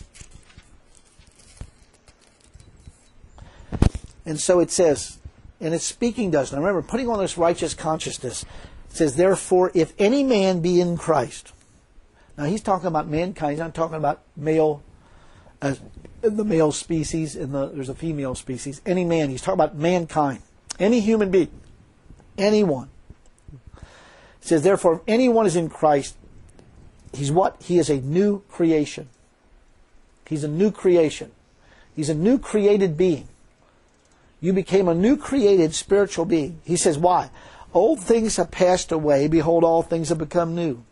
And so it says, and it's speaking to us. Now remember, putting on this righteous consciousness, it says, therefore, if any man be in Christ. Now he's talking about mankind. He's not talking about male, the male species, and there's a female species. Any man. He's talking about mankind. Any human being. Anyone. It says, therefore, if anyone is in Christ, he's what? He is a new creation. He's a new creation. He's a new created being. You became a new created spiritual being. He says, why? Old things have passed away. Behold, all things have become new.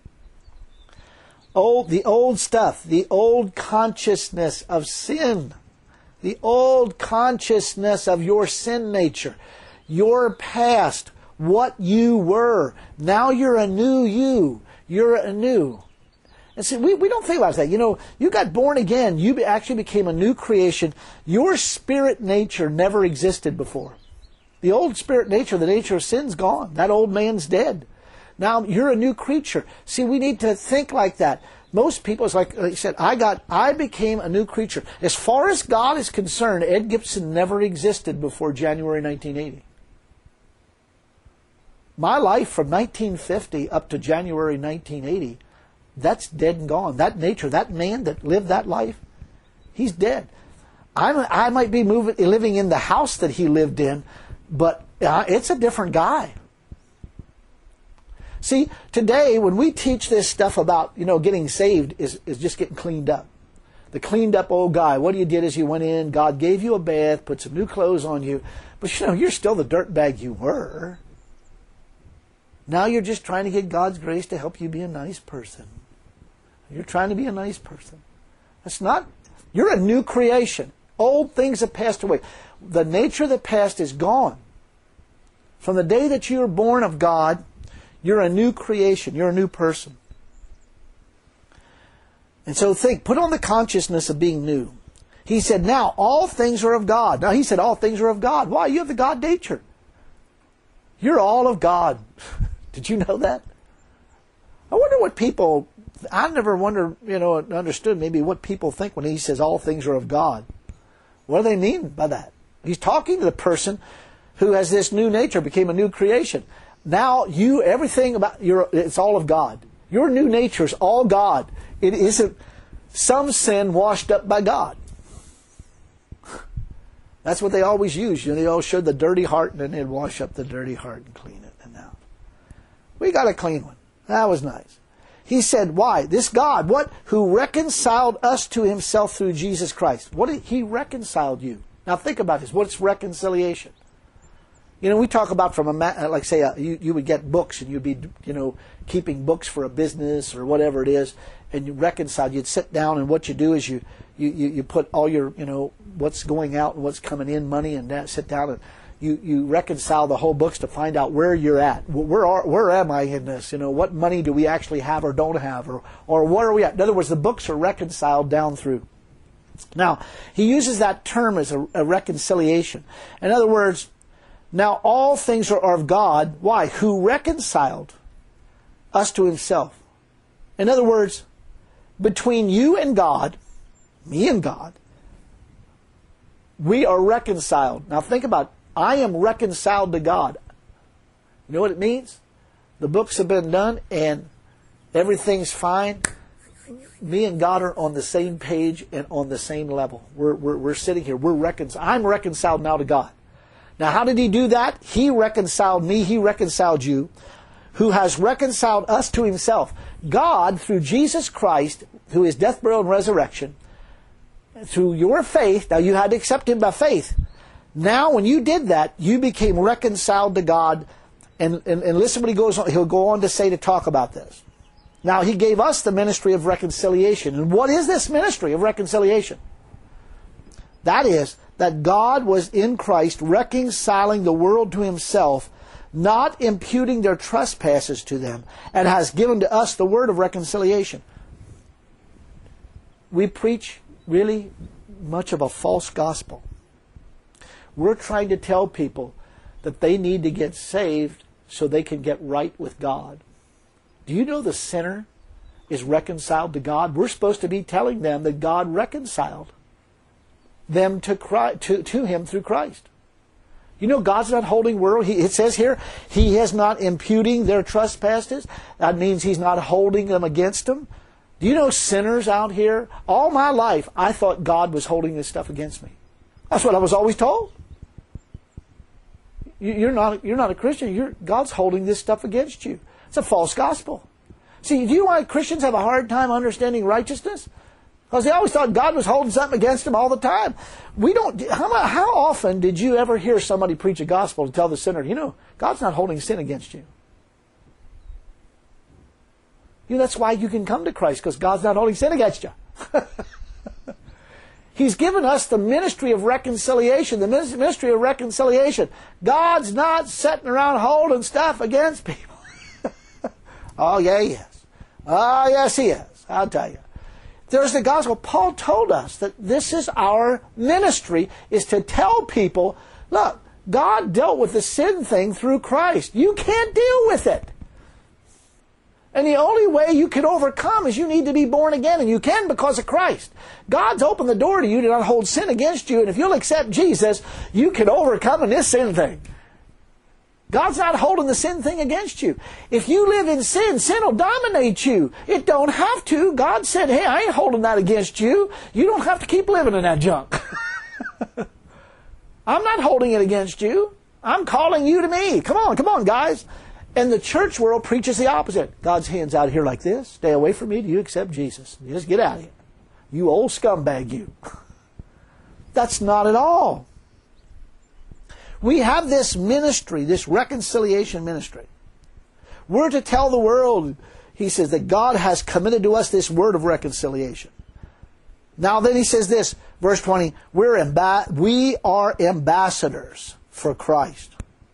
The old stuff, the old consciousness of sin, the old consciousness of your sin nature, your past, what you were. Now you're a new you. You're a new. And see, we don't think about that. You know, you got born again. You actually became a new creation. Your spirit nature never existed before. The old spirit nature, the nature of sin's gone. That old man's dead. Now you're a new creature. See, we need to think like that. Most people, it's like he said, I became a new creature. As far as God is concerned, Ed Gibson never existed before January 1980. My life from 1950 up to January 1980, that's dead and gone. That nature, that man that lived that life, he's dead. I might be living in the house that he lived in, but it's a different guy. See, today when we teach this stuff about, getting saved is just getting cleaned up. the cleaned up old guy. What you did is you went in, God gave you a bath, put some new clothes on you, but you're still the dirtbag you were. Now you're just trying to get God's grace to help you be a nice person. You're trying to be a nice person. You're a new creation. Old things have passed away. The nature of the past is gone. From the day that you were born of God, you're a new creation. You're a new person. And so put on the consciousness of being new. He said, now all things are of God. Now he said all things are of God. Why? You have the God nature. You're all of God. Did you know that? I wonder what people, I never understood maybe what people think when he says all things are of God. What do they mean by that? He's talking to the person who has this new nature, became a new creation. Now everything about it's all of God. Your new nature is all God. It isn't some sin washed up by God. That's what they always use. They always show the dirty heart and then they'd wash up the dirty heart and clean it. And now we got a clean one. That was nice. He said, why? This God, who reconciled us to himself through Jesus Christ. He reconciled you. Now think about this. What's reconciliation? We talk about you would get books and you'd be, keeping books for a business or whatever it is, and you reconcile. You'd sit down and what you do is you put all your, what's going out and what's coming in, money, and that, sit down and you reconcile the whole books to find out where you're at. Where am I in this? What money do we actually have or don't have, or where are we at? In other words, the books are reconciled down through. Now, he uses that term as a reconciliation. In other words, now all things are of God. Why? Who reconciled us to himself. In other words, between you and God, me and God, we are reconciled. Now think about it. I am reconciled to God. You know what it means? The books have been done and everything's fine. Me and God are on the same page and on the same level. We're sitting here. I'm reconciled now to God. Now how did he do that? He reconciled me. He reconciled you. Who has reconciled us to himself. God, through Jesus Christ, through his death, burial, and resurrection, through your faith, now you had to accept him by faith. Now when you did that, you became reconciled to God. And listen what he'll go on to say to talk about this. Now he gave us the ministry of reconciliation. And what is this ministry of reconciliation? That is, that God was in Christ reconciling the world to himself, not imputing their trespasses to them, and has given to us the word of reconciliation. We preach really much of a false gospel. We're trying to tell people that they need to get saved so they can get right with God. Do you know the sinner is reconciled to God? We're supposed to be telling them that God reconciled them to him through Christ. God's not holding world. It says here, he is not imputing their trespasses. That means he's not holding them against them. Do you know sinners out here? All my life, I thought God was holding this stuff against me. That's what I was always told. You're not a Christian. God's holding this stuff against you. It's a false gospel. See, do you know why Christians have a hard time understanding righteousness? Because they always thought God was holding something against them all the time. How often did you ever hear somebody preach a gospel to tell the sinner, God's not holding sin against you? That's why you can come to Christ, because God's not holding sin against you. He's given us the ministry of reconciliation. The ministry of reconciliation. God's not sitting around holding stuff against people. Oh, yeah, he is. Oh, yes, he is. I'll tell you. There's the gospel. Paul told us that this is our ministry, is to tell people, look, God dealt with the sin thing through Christ. You can't deal with it. And the only way you can overcome is you need to be born again, and you can because of Christ. God's opened the door to you to not hold sin against you, and if you'll accept Jesus, you can overcome in this sin thing. God's not holding the sin thing against you. If you live in sin, sin will dominate you. It don't have to. God said, hey, I ain't holding that against you. You don't have to keep living in that junk. I'm not holding it against you. I'm calling you to me. Come on, guys. And the church world preaches the opposite. God's hands out here like this. Stay away from me. Do you accept Jesus? Just get out of here. You old scumbag, you. That's not at all. We have this ministry, this reconciliation ministry. We're to tell the world, he says, that God has committed to us this word of reconciliation. Now then he says this, verse 20, we are ambassadors for Christ.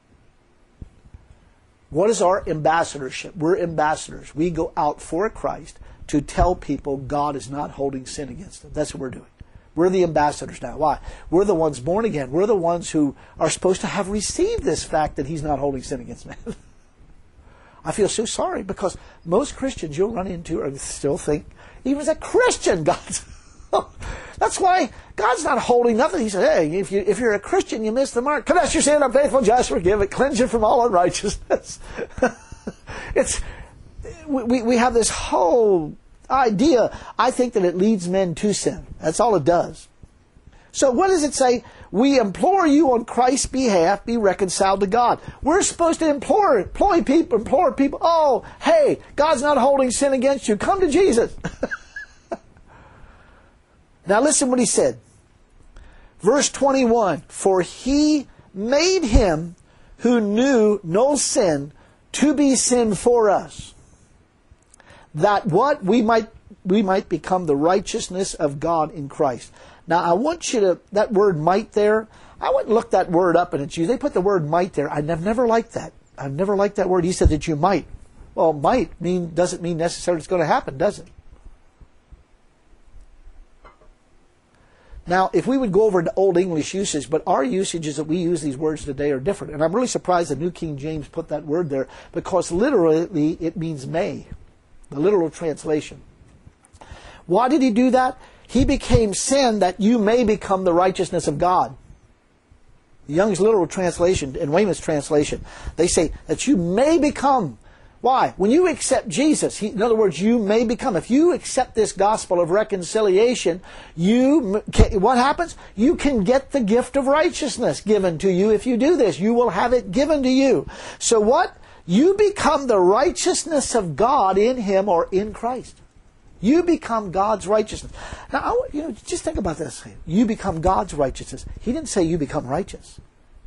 What is our ambassadorship? We're ambassadors. We go out for Christ to tell people God is not holding sin against them. That's what we're doing. We're the ambassadors now. Why? We're the ones born again. We're the ones who are supposed to have received this fact that He's not holding sin against man. I feel so sorry because most Christians you'll run into or still think, even as a Christian, God's... That's why God's not holding nothing. He said, hey, if you're a Christian, you miss the mark. Confess your sin, I'm faithful, just forgive it, cleanse you from all unrighteousness. We have this whole idea. I think that it leads men to sin. That's all it does. So what does it say? We implore you on Christ's behalf, be reconciled to God. We're supposed to implore people. Oh, hey, God's not holding sin against you. Come to Jesus. Now listen what he said. Verse 21, for he made him who knew no sin to be sin for us, that what we might become the righteousness of God in Christ. Now I want you to, that word might there, I went and looked that word up and it's used. They put the word might there. I've never liked that. I've never liked that word. He said that you might. Well, might doesn't mean necessarily it's going to happen, does it? Now, if we would go over to Old English usage, but our usages that we use these words today are different. And I'm really surprised the New King James put that word there because literally it means may. The literal translation. Why did he do that? He became sin that you may become the righteousness of God. Young's literal translation and Weymouth's translation, they say that you may become. Why? When you accept Jesus, in other words, you may become. If you accept this gospel of reconciliation, what happens? You can get the gift of righteousness given to you. If you do this, you will have it given to you. So what? You become the righteousness of God in Him or in Christ. You become God's righteousness. Now, just think about this. You become God's righteousness. He didn't say you become righteous.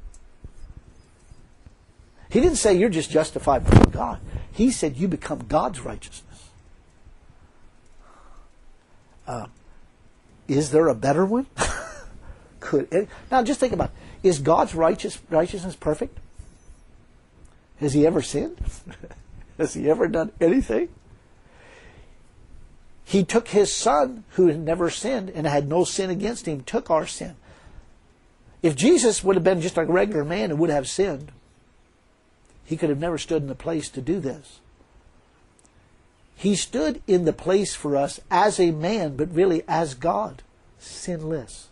He didn't say you're just justified before God. He said you become God's righteousness. Is there a better one? Now just think about it. Is God's righteousness perfect? Has He ever sinned? Has He ever done anything? He took His Son, who had never sinned and had no sin against Him, took our sin. If Jesus would have been just a regular man and would have sinned, He could have never stood in the place to do this. He stood in the place for us as a man, but really as God, sinless.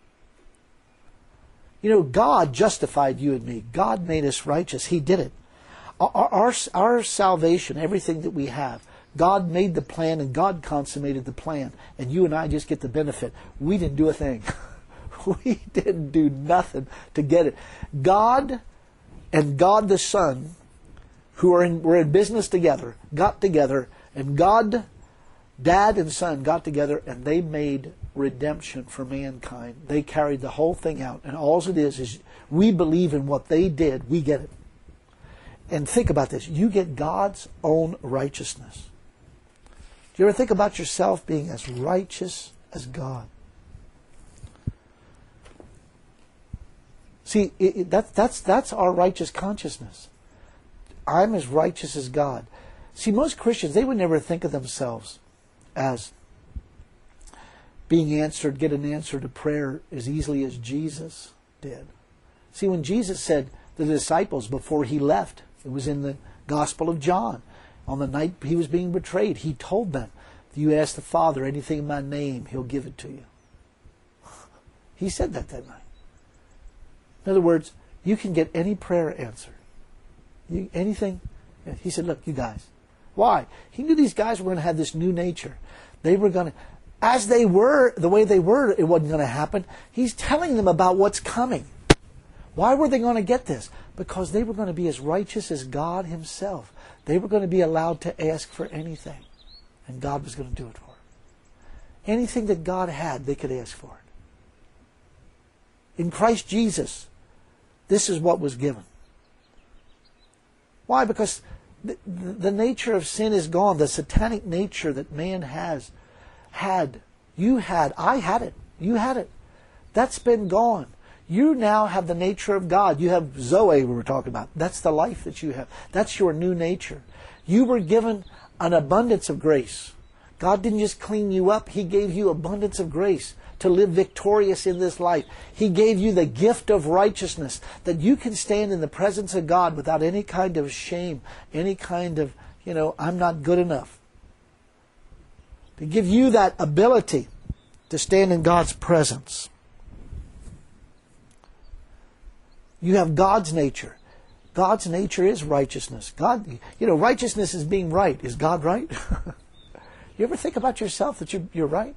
God justified you and me. God made us righteous. He did it. Our salvation, everything that we have, God made the plan and God consummated the plan. And you and I just get the benefit. We didn't do a thing. We didn't do nothing to get it. God and God the Son, who were in business together, got together, and God, Dad and Son got together, and they made redemption for mankind. They carried the whole thing out. And all it is we believe in what they did, we get it. And think about this. You get God's own righteousness. Do you ever think about yourself being as righteous as God? See, that's our righteous consciousness. I'm as righteous as God. See, most Christians, they would never think of themselves as get an answer to prayer as easily as Jesus did. See, when Jesus said to the disciples before He left, it was in the Gospel of John, on the night He was being betrayed, He told them, if you ask the Father anything in my name, He'll give it to you. He said that night. In other words, you can get any prayer answered. Anything. He said, look, you guys. Why? He knew these guys were going to have this new nature. They were going to, as they were, the way they were, it wasn't going to happen. He's telling them about what's coming. Why were they going to get this? Because they were going to be as righteous as God Himself. They were going to be allowed to ask for anything. And God was going to do it for them. Anything that God had, they could ask for it. In Christ Jesus, this is what was given. Why? Because the nature of sin is gone. The satanic nature that man had, you had, I had it, you had it. That's been gone. You now have the nature of God. You have Zoe we were talking about. That's the life that you have. That's your new nature. You were given an abundance of grace. God didn't just clean you up. He gave you abundance of grace to live victorious in this life. He gave you the gift of righteousness, that you can stand in the presence of God without any kind of shame, any kind of, I'm not good enough. To give you that ability to stand in God's presence. You have God's nature. God's nature is righteousness. Righteousness is being right. Is God right? You ever think about yourself that you're right?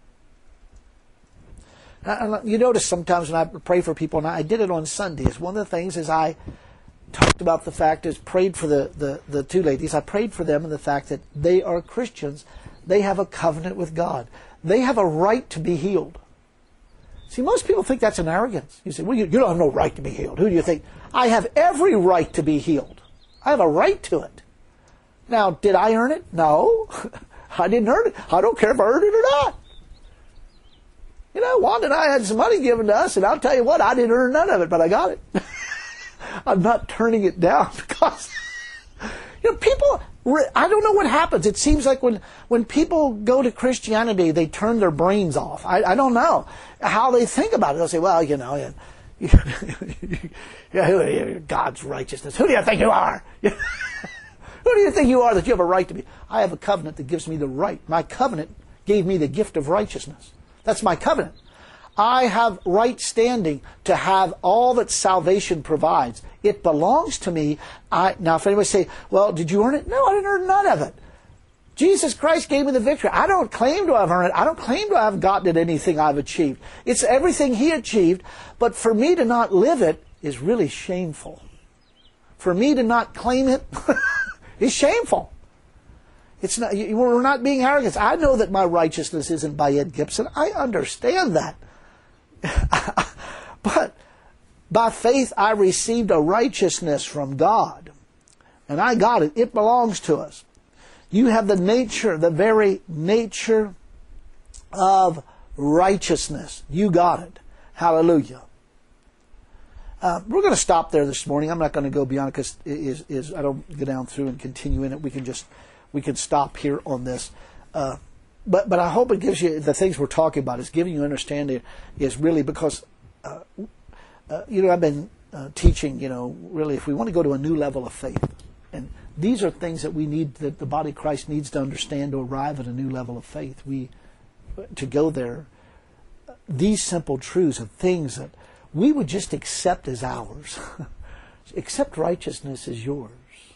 You notice sometimes when I pray for people, and I did it on Sundays, one of the things is I talked about the fact is prayed for the two ladies. I prayed for them and the fact that they are Christians. They have a covenant with God. They have a right to be healed. See, most people think that's an arrogance. You say, well, you don't have no right to be healed. Who do you think? I have every right to be healed. I have a right to it. Now, did I earn it? No. I didn't earn it. I don't care if I earned it or not. Wanda and I had some money given to us, and I'll tell you what, I didn't earn none of it, but I got it. I'm not turning it down because, people, I don't know what happens. It seems like when people go to Christianity, they turn their brains off. I don't know how they think about it. They'll say, well, God's righteousness. Who do you think you are? Who do you think you are that you have a right to be? I have a covenant that gives me the right. My covenant gave me the gift of righteousness. That's my covenant. I have right standing to have all that salvation provides. It belongs to me. Now, if anybody say, well, did you earn it? No, I didn't earn none of it. Jesus Christ gave me the victory. I don't claim to have earned it. I don't claim to have gotten it anything I've achieved. It's everything He achieved. But for me to not live it is really shameful. For me to not claim it is shameful. It's not. We're not being arrogant. I know that my righteousness isn't by Ed Gibson. I understand that. But by faith I received a righteousness from God. And I got it. It belongs to us. You have the nature, the very nature of righteousness. You got it. Hallelujah. We're going to stop there this morning. I'm not going to go beyond it because I don't go down through and continue in it. We can stop here on this. But I hope it gives you the things we're talking about. Is giving you understanding is really because I've been teaching. Really, if we want to go to a new level of faith, and these are things that we need, that the body of Christ needs to understand to arrive at a new level of faith. To go there, these simple truths of things that we would just accept as ours. Accept righteousness as yours.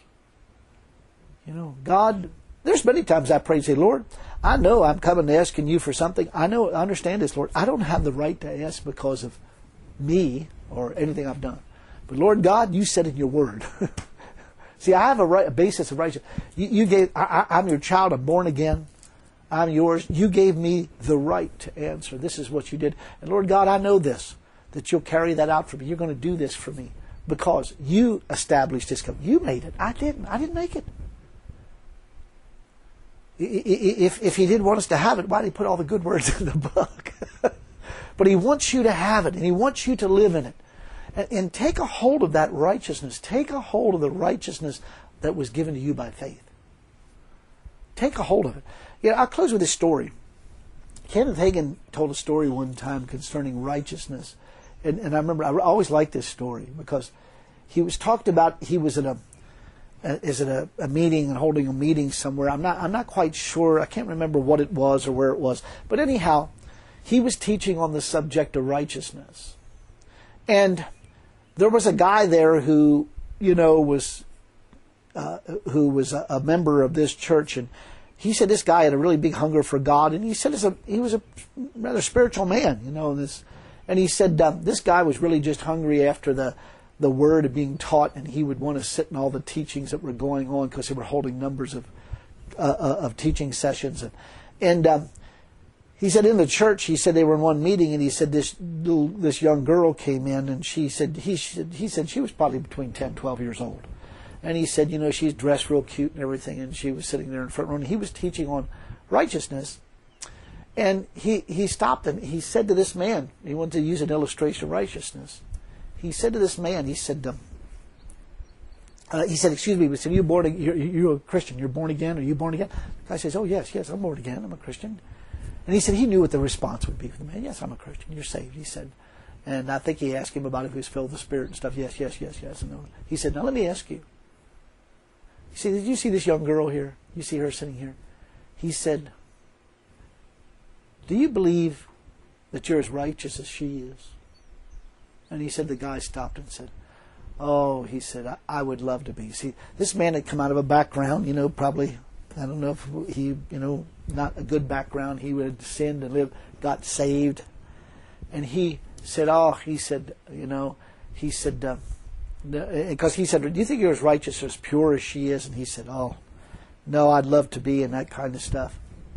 God, there's many times I pray and say, Lord, I know I'm coming to asking you for something. I understand this, Lord. I don't have the right to ask because of me or anything I've done. But Lord God, you said in your word. See, I have a basis of righteousness. You gave, I'm your child, I'm born again. I'm yours. You gave me the right to answer. This is what you did. And Lord God, I know this, that you'll carry that out for me. You're going to do this for me because you established this covenant. You made it. I didn't make it. If He didn't want us to have it, why did He put all the good words in the book? But He wants you to have it, and He wants you to live in it. And take a hold of that righteousness. Take a hold of the righteousness that was given to you by faith. Take a hold of it. I'll close with this story. Kenneth Hagin told a story one time concerning righteousness. And I remember, I always liked this story because he was talked about, he was in a meeting and holding a meeting somewhere. I'm not quite sure. I can't remember what it was or where it was. But anyhow, he was teaching on the subject of righteousness. And there was a guy there who, was a member of this church, and he said this guy had a really big hunger for God, and he said he was a rather spiritual man, and he said this guy was really just hungry after the word being taught, and he would want to sit in all the teachings that were going on because they were holding numbers of teaching sessions, and he said in the church, he said they were in one meeting, and he said this young girl came in, and he said she was probably between 10 and 12 years old. And he said, she's dressed real cute and everything, and she was sitting there in front row, and he was teaching on righteousness. And he stopped and he said to this man, he wanted to use an illustration of righteousness. He said to this man, he said, excuse me, he said, you're a Christian, you're born again, are you born again? The guy says, oh yes, I'm born again, I'm a Christian. And he said he knew what the response would be for the man. Yes, I'm a Christian, you're saved, he said. And I think he asked him about if he was filled with the Spirit and stuff. Yes. And no. He said, now let me ask you. He said, did you see this young girl here? You see her sitting here? He said, do you believe that you're as righteous as she is? And he said, the guy stopped and said, oh, he said, I would love to be. See, this man had come out of a background, probably, I don't know if he, not a good background. He would have sinned and got saved. And he said, because he said, do you think you're as righteous, as pure as she is? And he said, oh, no, I'd love to be, and that kind of stuff.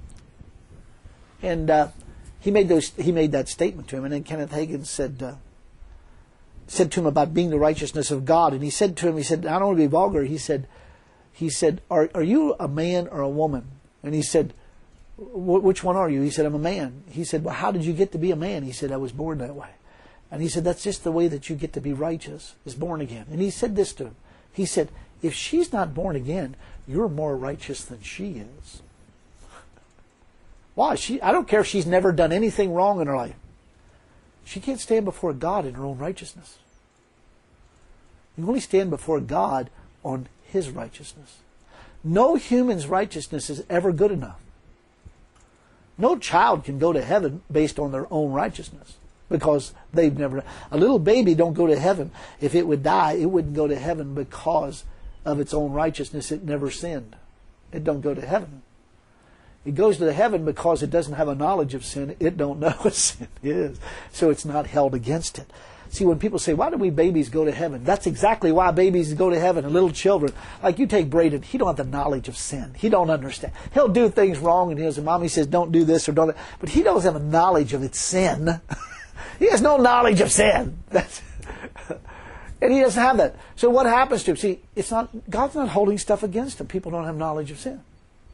And he made that statement to him, and then Kenneth Hagin said to him about being the righteousness of God. And he said to him, I don't want to be vulgar. He said, are you a man or a woman? And he said, which one are you? He said, I'm a man. He said, well, how did you get to be a man? He said, I was born that way. And he said, that's just the way that you get to be righteous, is born again. And he said this to him. He said, if she's not born again, you're more righteous than she is. Why? I don't care if she's never done anything wrong in her life. She can't stand before God in her own righteousness. You only stand before God on His righteousness. No human's righteousness is ever good enough. No child can go to heaven based on their own righteousness, because they've never... A little baby don't go to heaven. If it would die, it wouldn't go to heaven because of its own righteousness. It never sinned. It don't go to heaven. It goes to heaven because it doesn't have a knowledge of sin. It don't know what sin is. So it's not held against it. See, when people say, why do we babies go to heaven? That's exactly why babies go to heaven, and little children. Like you take Braden, he don't have the knowledge of sin. He don't understand. He'll do things wrong, and his mommy says, don't do this or don't that. But he doesn't have a knowledge of its sin. He has no knowledge of sin. And he doesn't have that. So what happens to him? See, God's not holding stuff against him. People don't have knowledge of sin.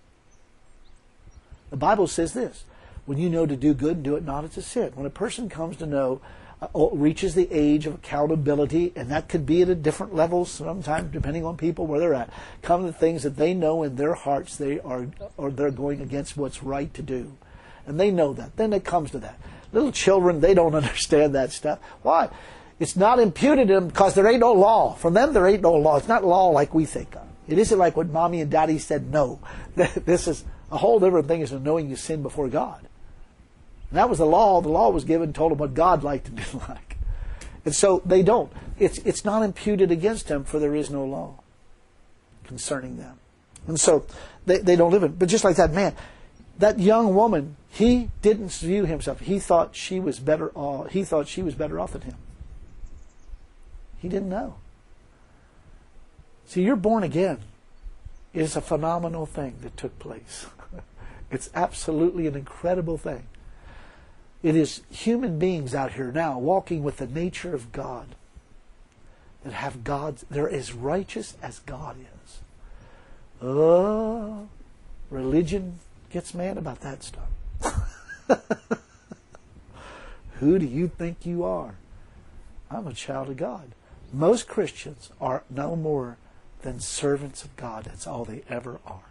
The Bible says this, when you know to do good and do it not, it's a sin. When a person comes to know, reaches the age of accountability, and that could be at a different level sometimes, depending on people where they're at, come to things that they know in their hearts they're going against what's right to do. And they know that. Then it comes to that. Little children, they don't understand that stuff. Why? It's not imputed to them because there ain't no law. From them, there ain't no law. It's not law like we think of. It isn't like when Mommy and Daddy said no. This is a whole different thing, is knowing you sin before God. And that was the law. The law was given, told them what God liked and didn't like. And so they don't. It's not imputed against them, for there is no law concerning them. And so they don't live it. But just like that man, that young woman, he didn't view himself. He thought she was better off. He thought she was better off than him. He didn't know. See, you're born again is a phenomenal thing that took place. It's absolutely an incredible thing. It is human beings out here now walking with the nature of God, that have God's... They're as righteous as God is. Oh, religion gets mad about that stuff. Who do you think you are? I'm a child of God. Most Christians are no more than servants of God. That's all they ever are.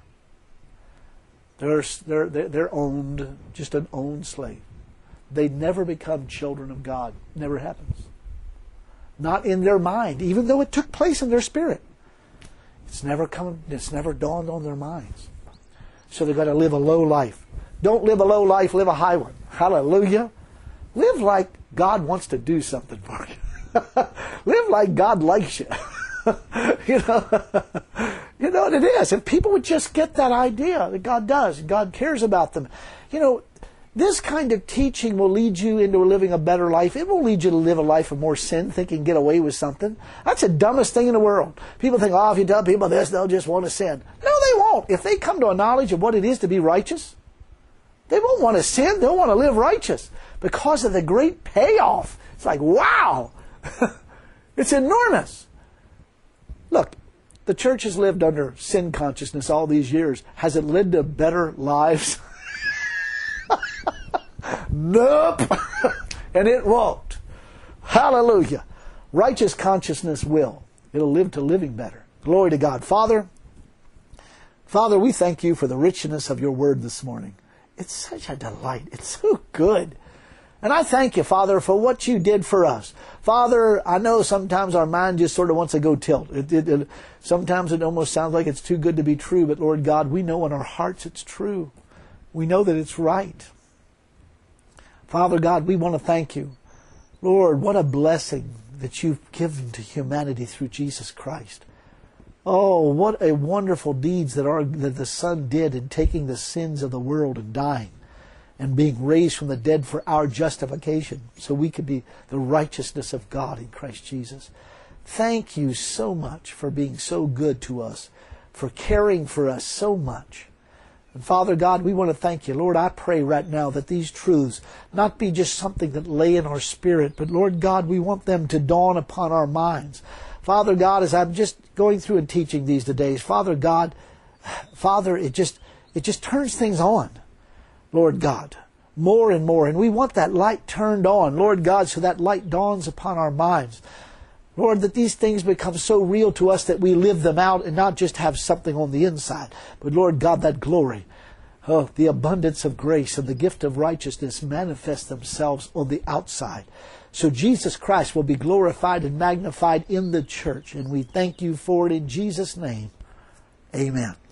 They're owned, just an owned slave. They never become children of God. Never happens. Not in their mind, even though it took place in their spirit. It's never dawned on their minds. So they've got to live a low life. Don't live a low life, live a high one. Hallelujah. Live like God wants to do something for you. Live like God likes you. You know what it is. If people would just get that idea that God does, and God cares about them. This kind of teaching will lead you into living a better life. It won't lead you to live a life of more sin, thinking get away with something. That's the dumbest thing in the world. People think, if you tell people this, they'll just want to sin. No, they won't. If they come to a knowledge of what it is to be righteous, They won't want to sin. They'll want to live righteous because of the great payoff. It's like, wow! It's enormous. Look, the church has lived under sin consciousness all these years. Has it led to better lives? Nope. And it won't. Hallelujah. Righteous consciousness will. It'll live to living better. Glory to God. Father, we thank you for the richness of your word this morning. It's such a delight. It's so good. And I thank you, Father, for what you did for us. Father, I know sometimes our mind just sort of wants to go tilt. Sometimes it almost sounds like it's too good to be true. But Lord God, we know in our hearts it's true. We know that it's right. Father God, we want to thank you. Lord, what a blessing that you've given to humanity through Jesus Christ. Oh, what a wonderful deeds that the Son did in taking the sins of the world and dying and being raised from the dead for our justification so we could be the righteousness of God in Christ Jesus. Thank you so much for being so good to us, for caring for us so much. And Father God, we want to thank you. Lord, I pray right now that these truths not be just something that lay in our spirit, but Lord God, we want them to dawn upon our minds. Father God, as I'm just going through and teaching these today, Father God, Father, it just turns things on, Lord God, more and more. And we want that light turned on, Lord God, so that light dawns upon our minds. Lord, that these things become so real to us that we live them out and not just have something on the inside. But Lord God, that glory, the abundance of grace and the gift of righteousness manifest themselves on the outside. So Jesus Christ will be glorified and magnified in the church. And we thank you for it in Jesus' name. Amen.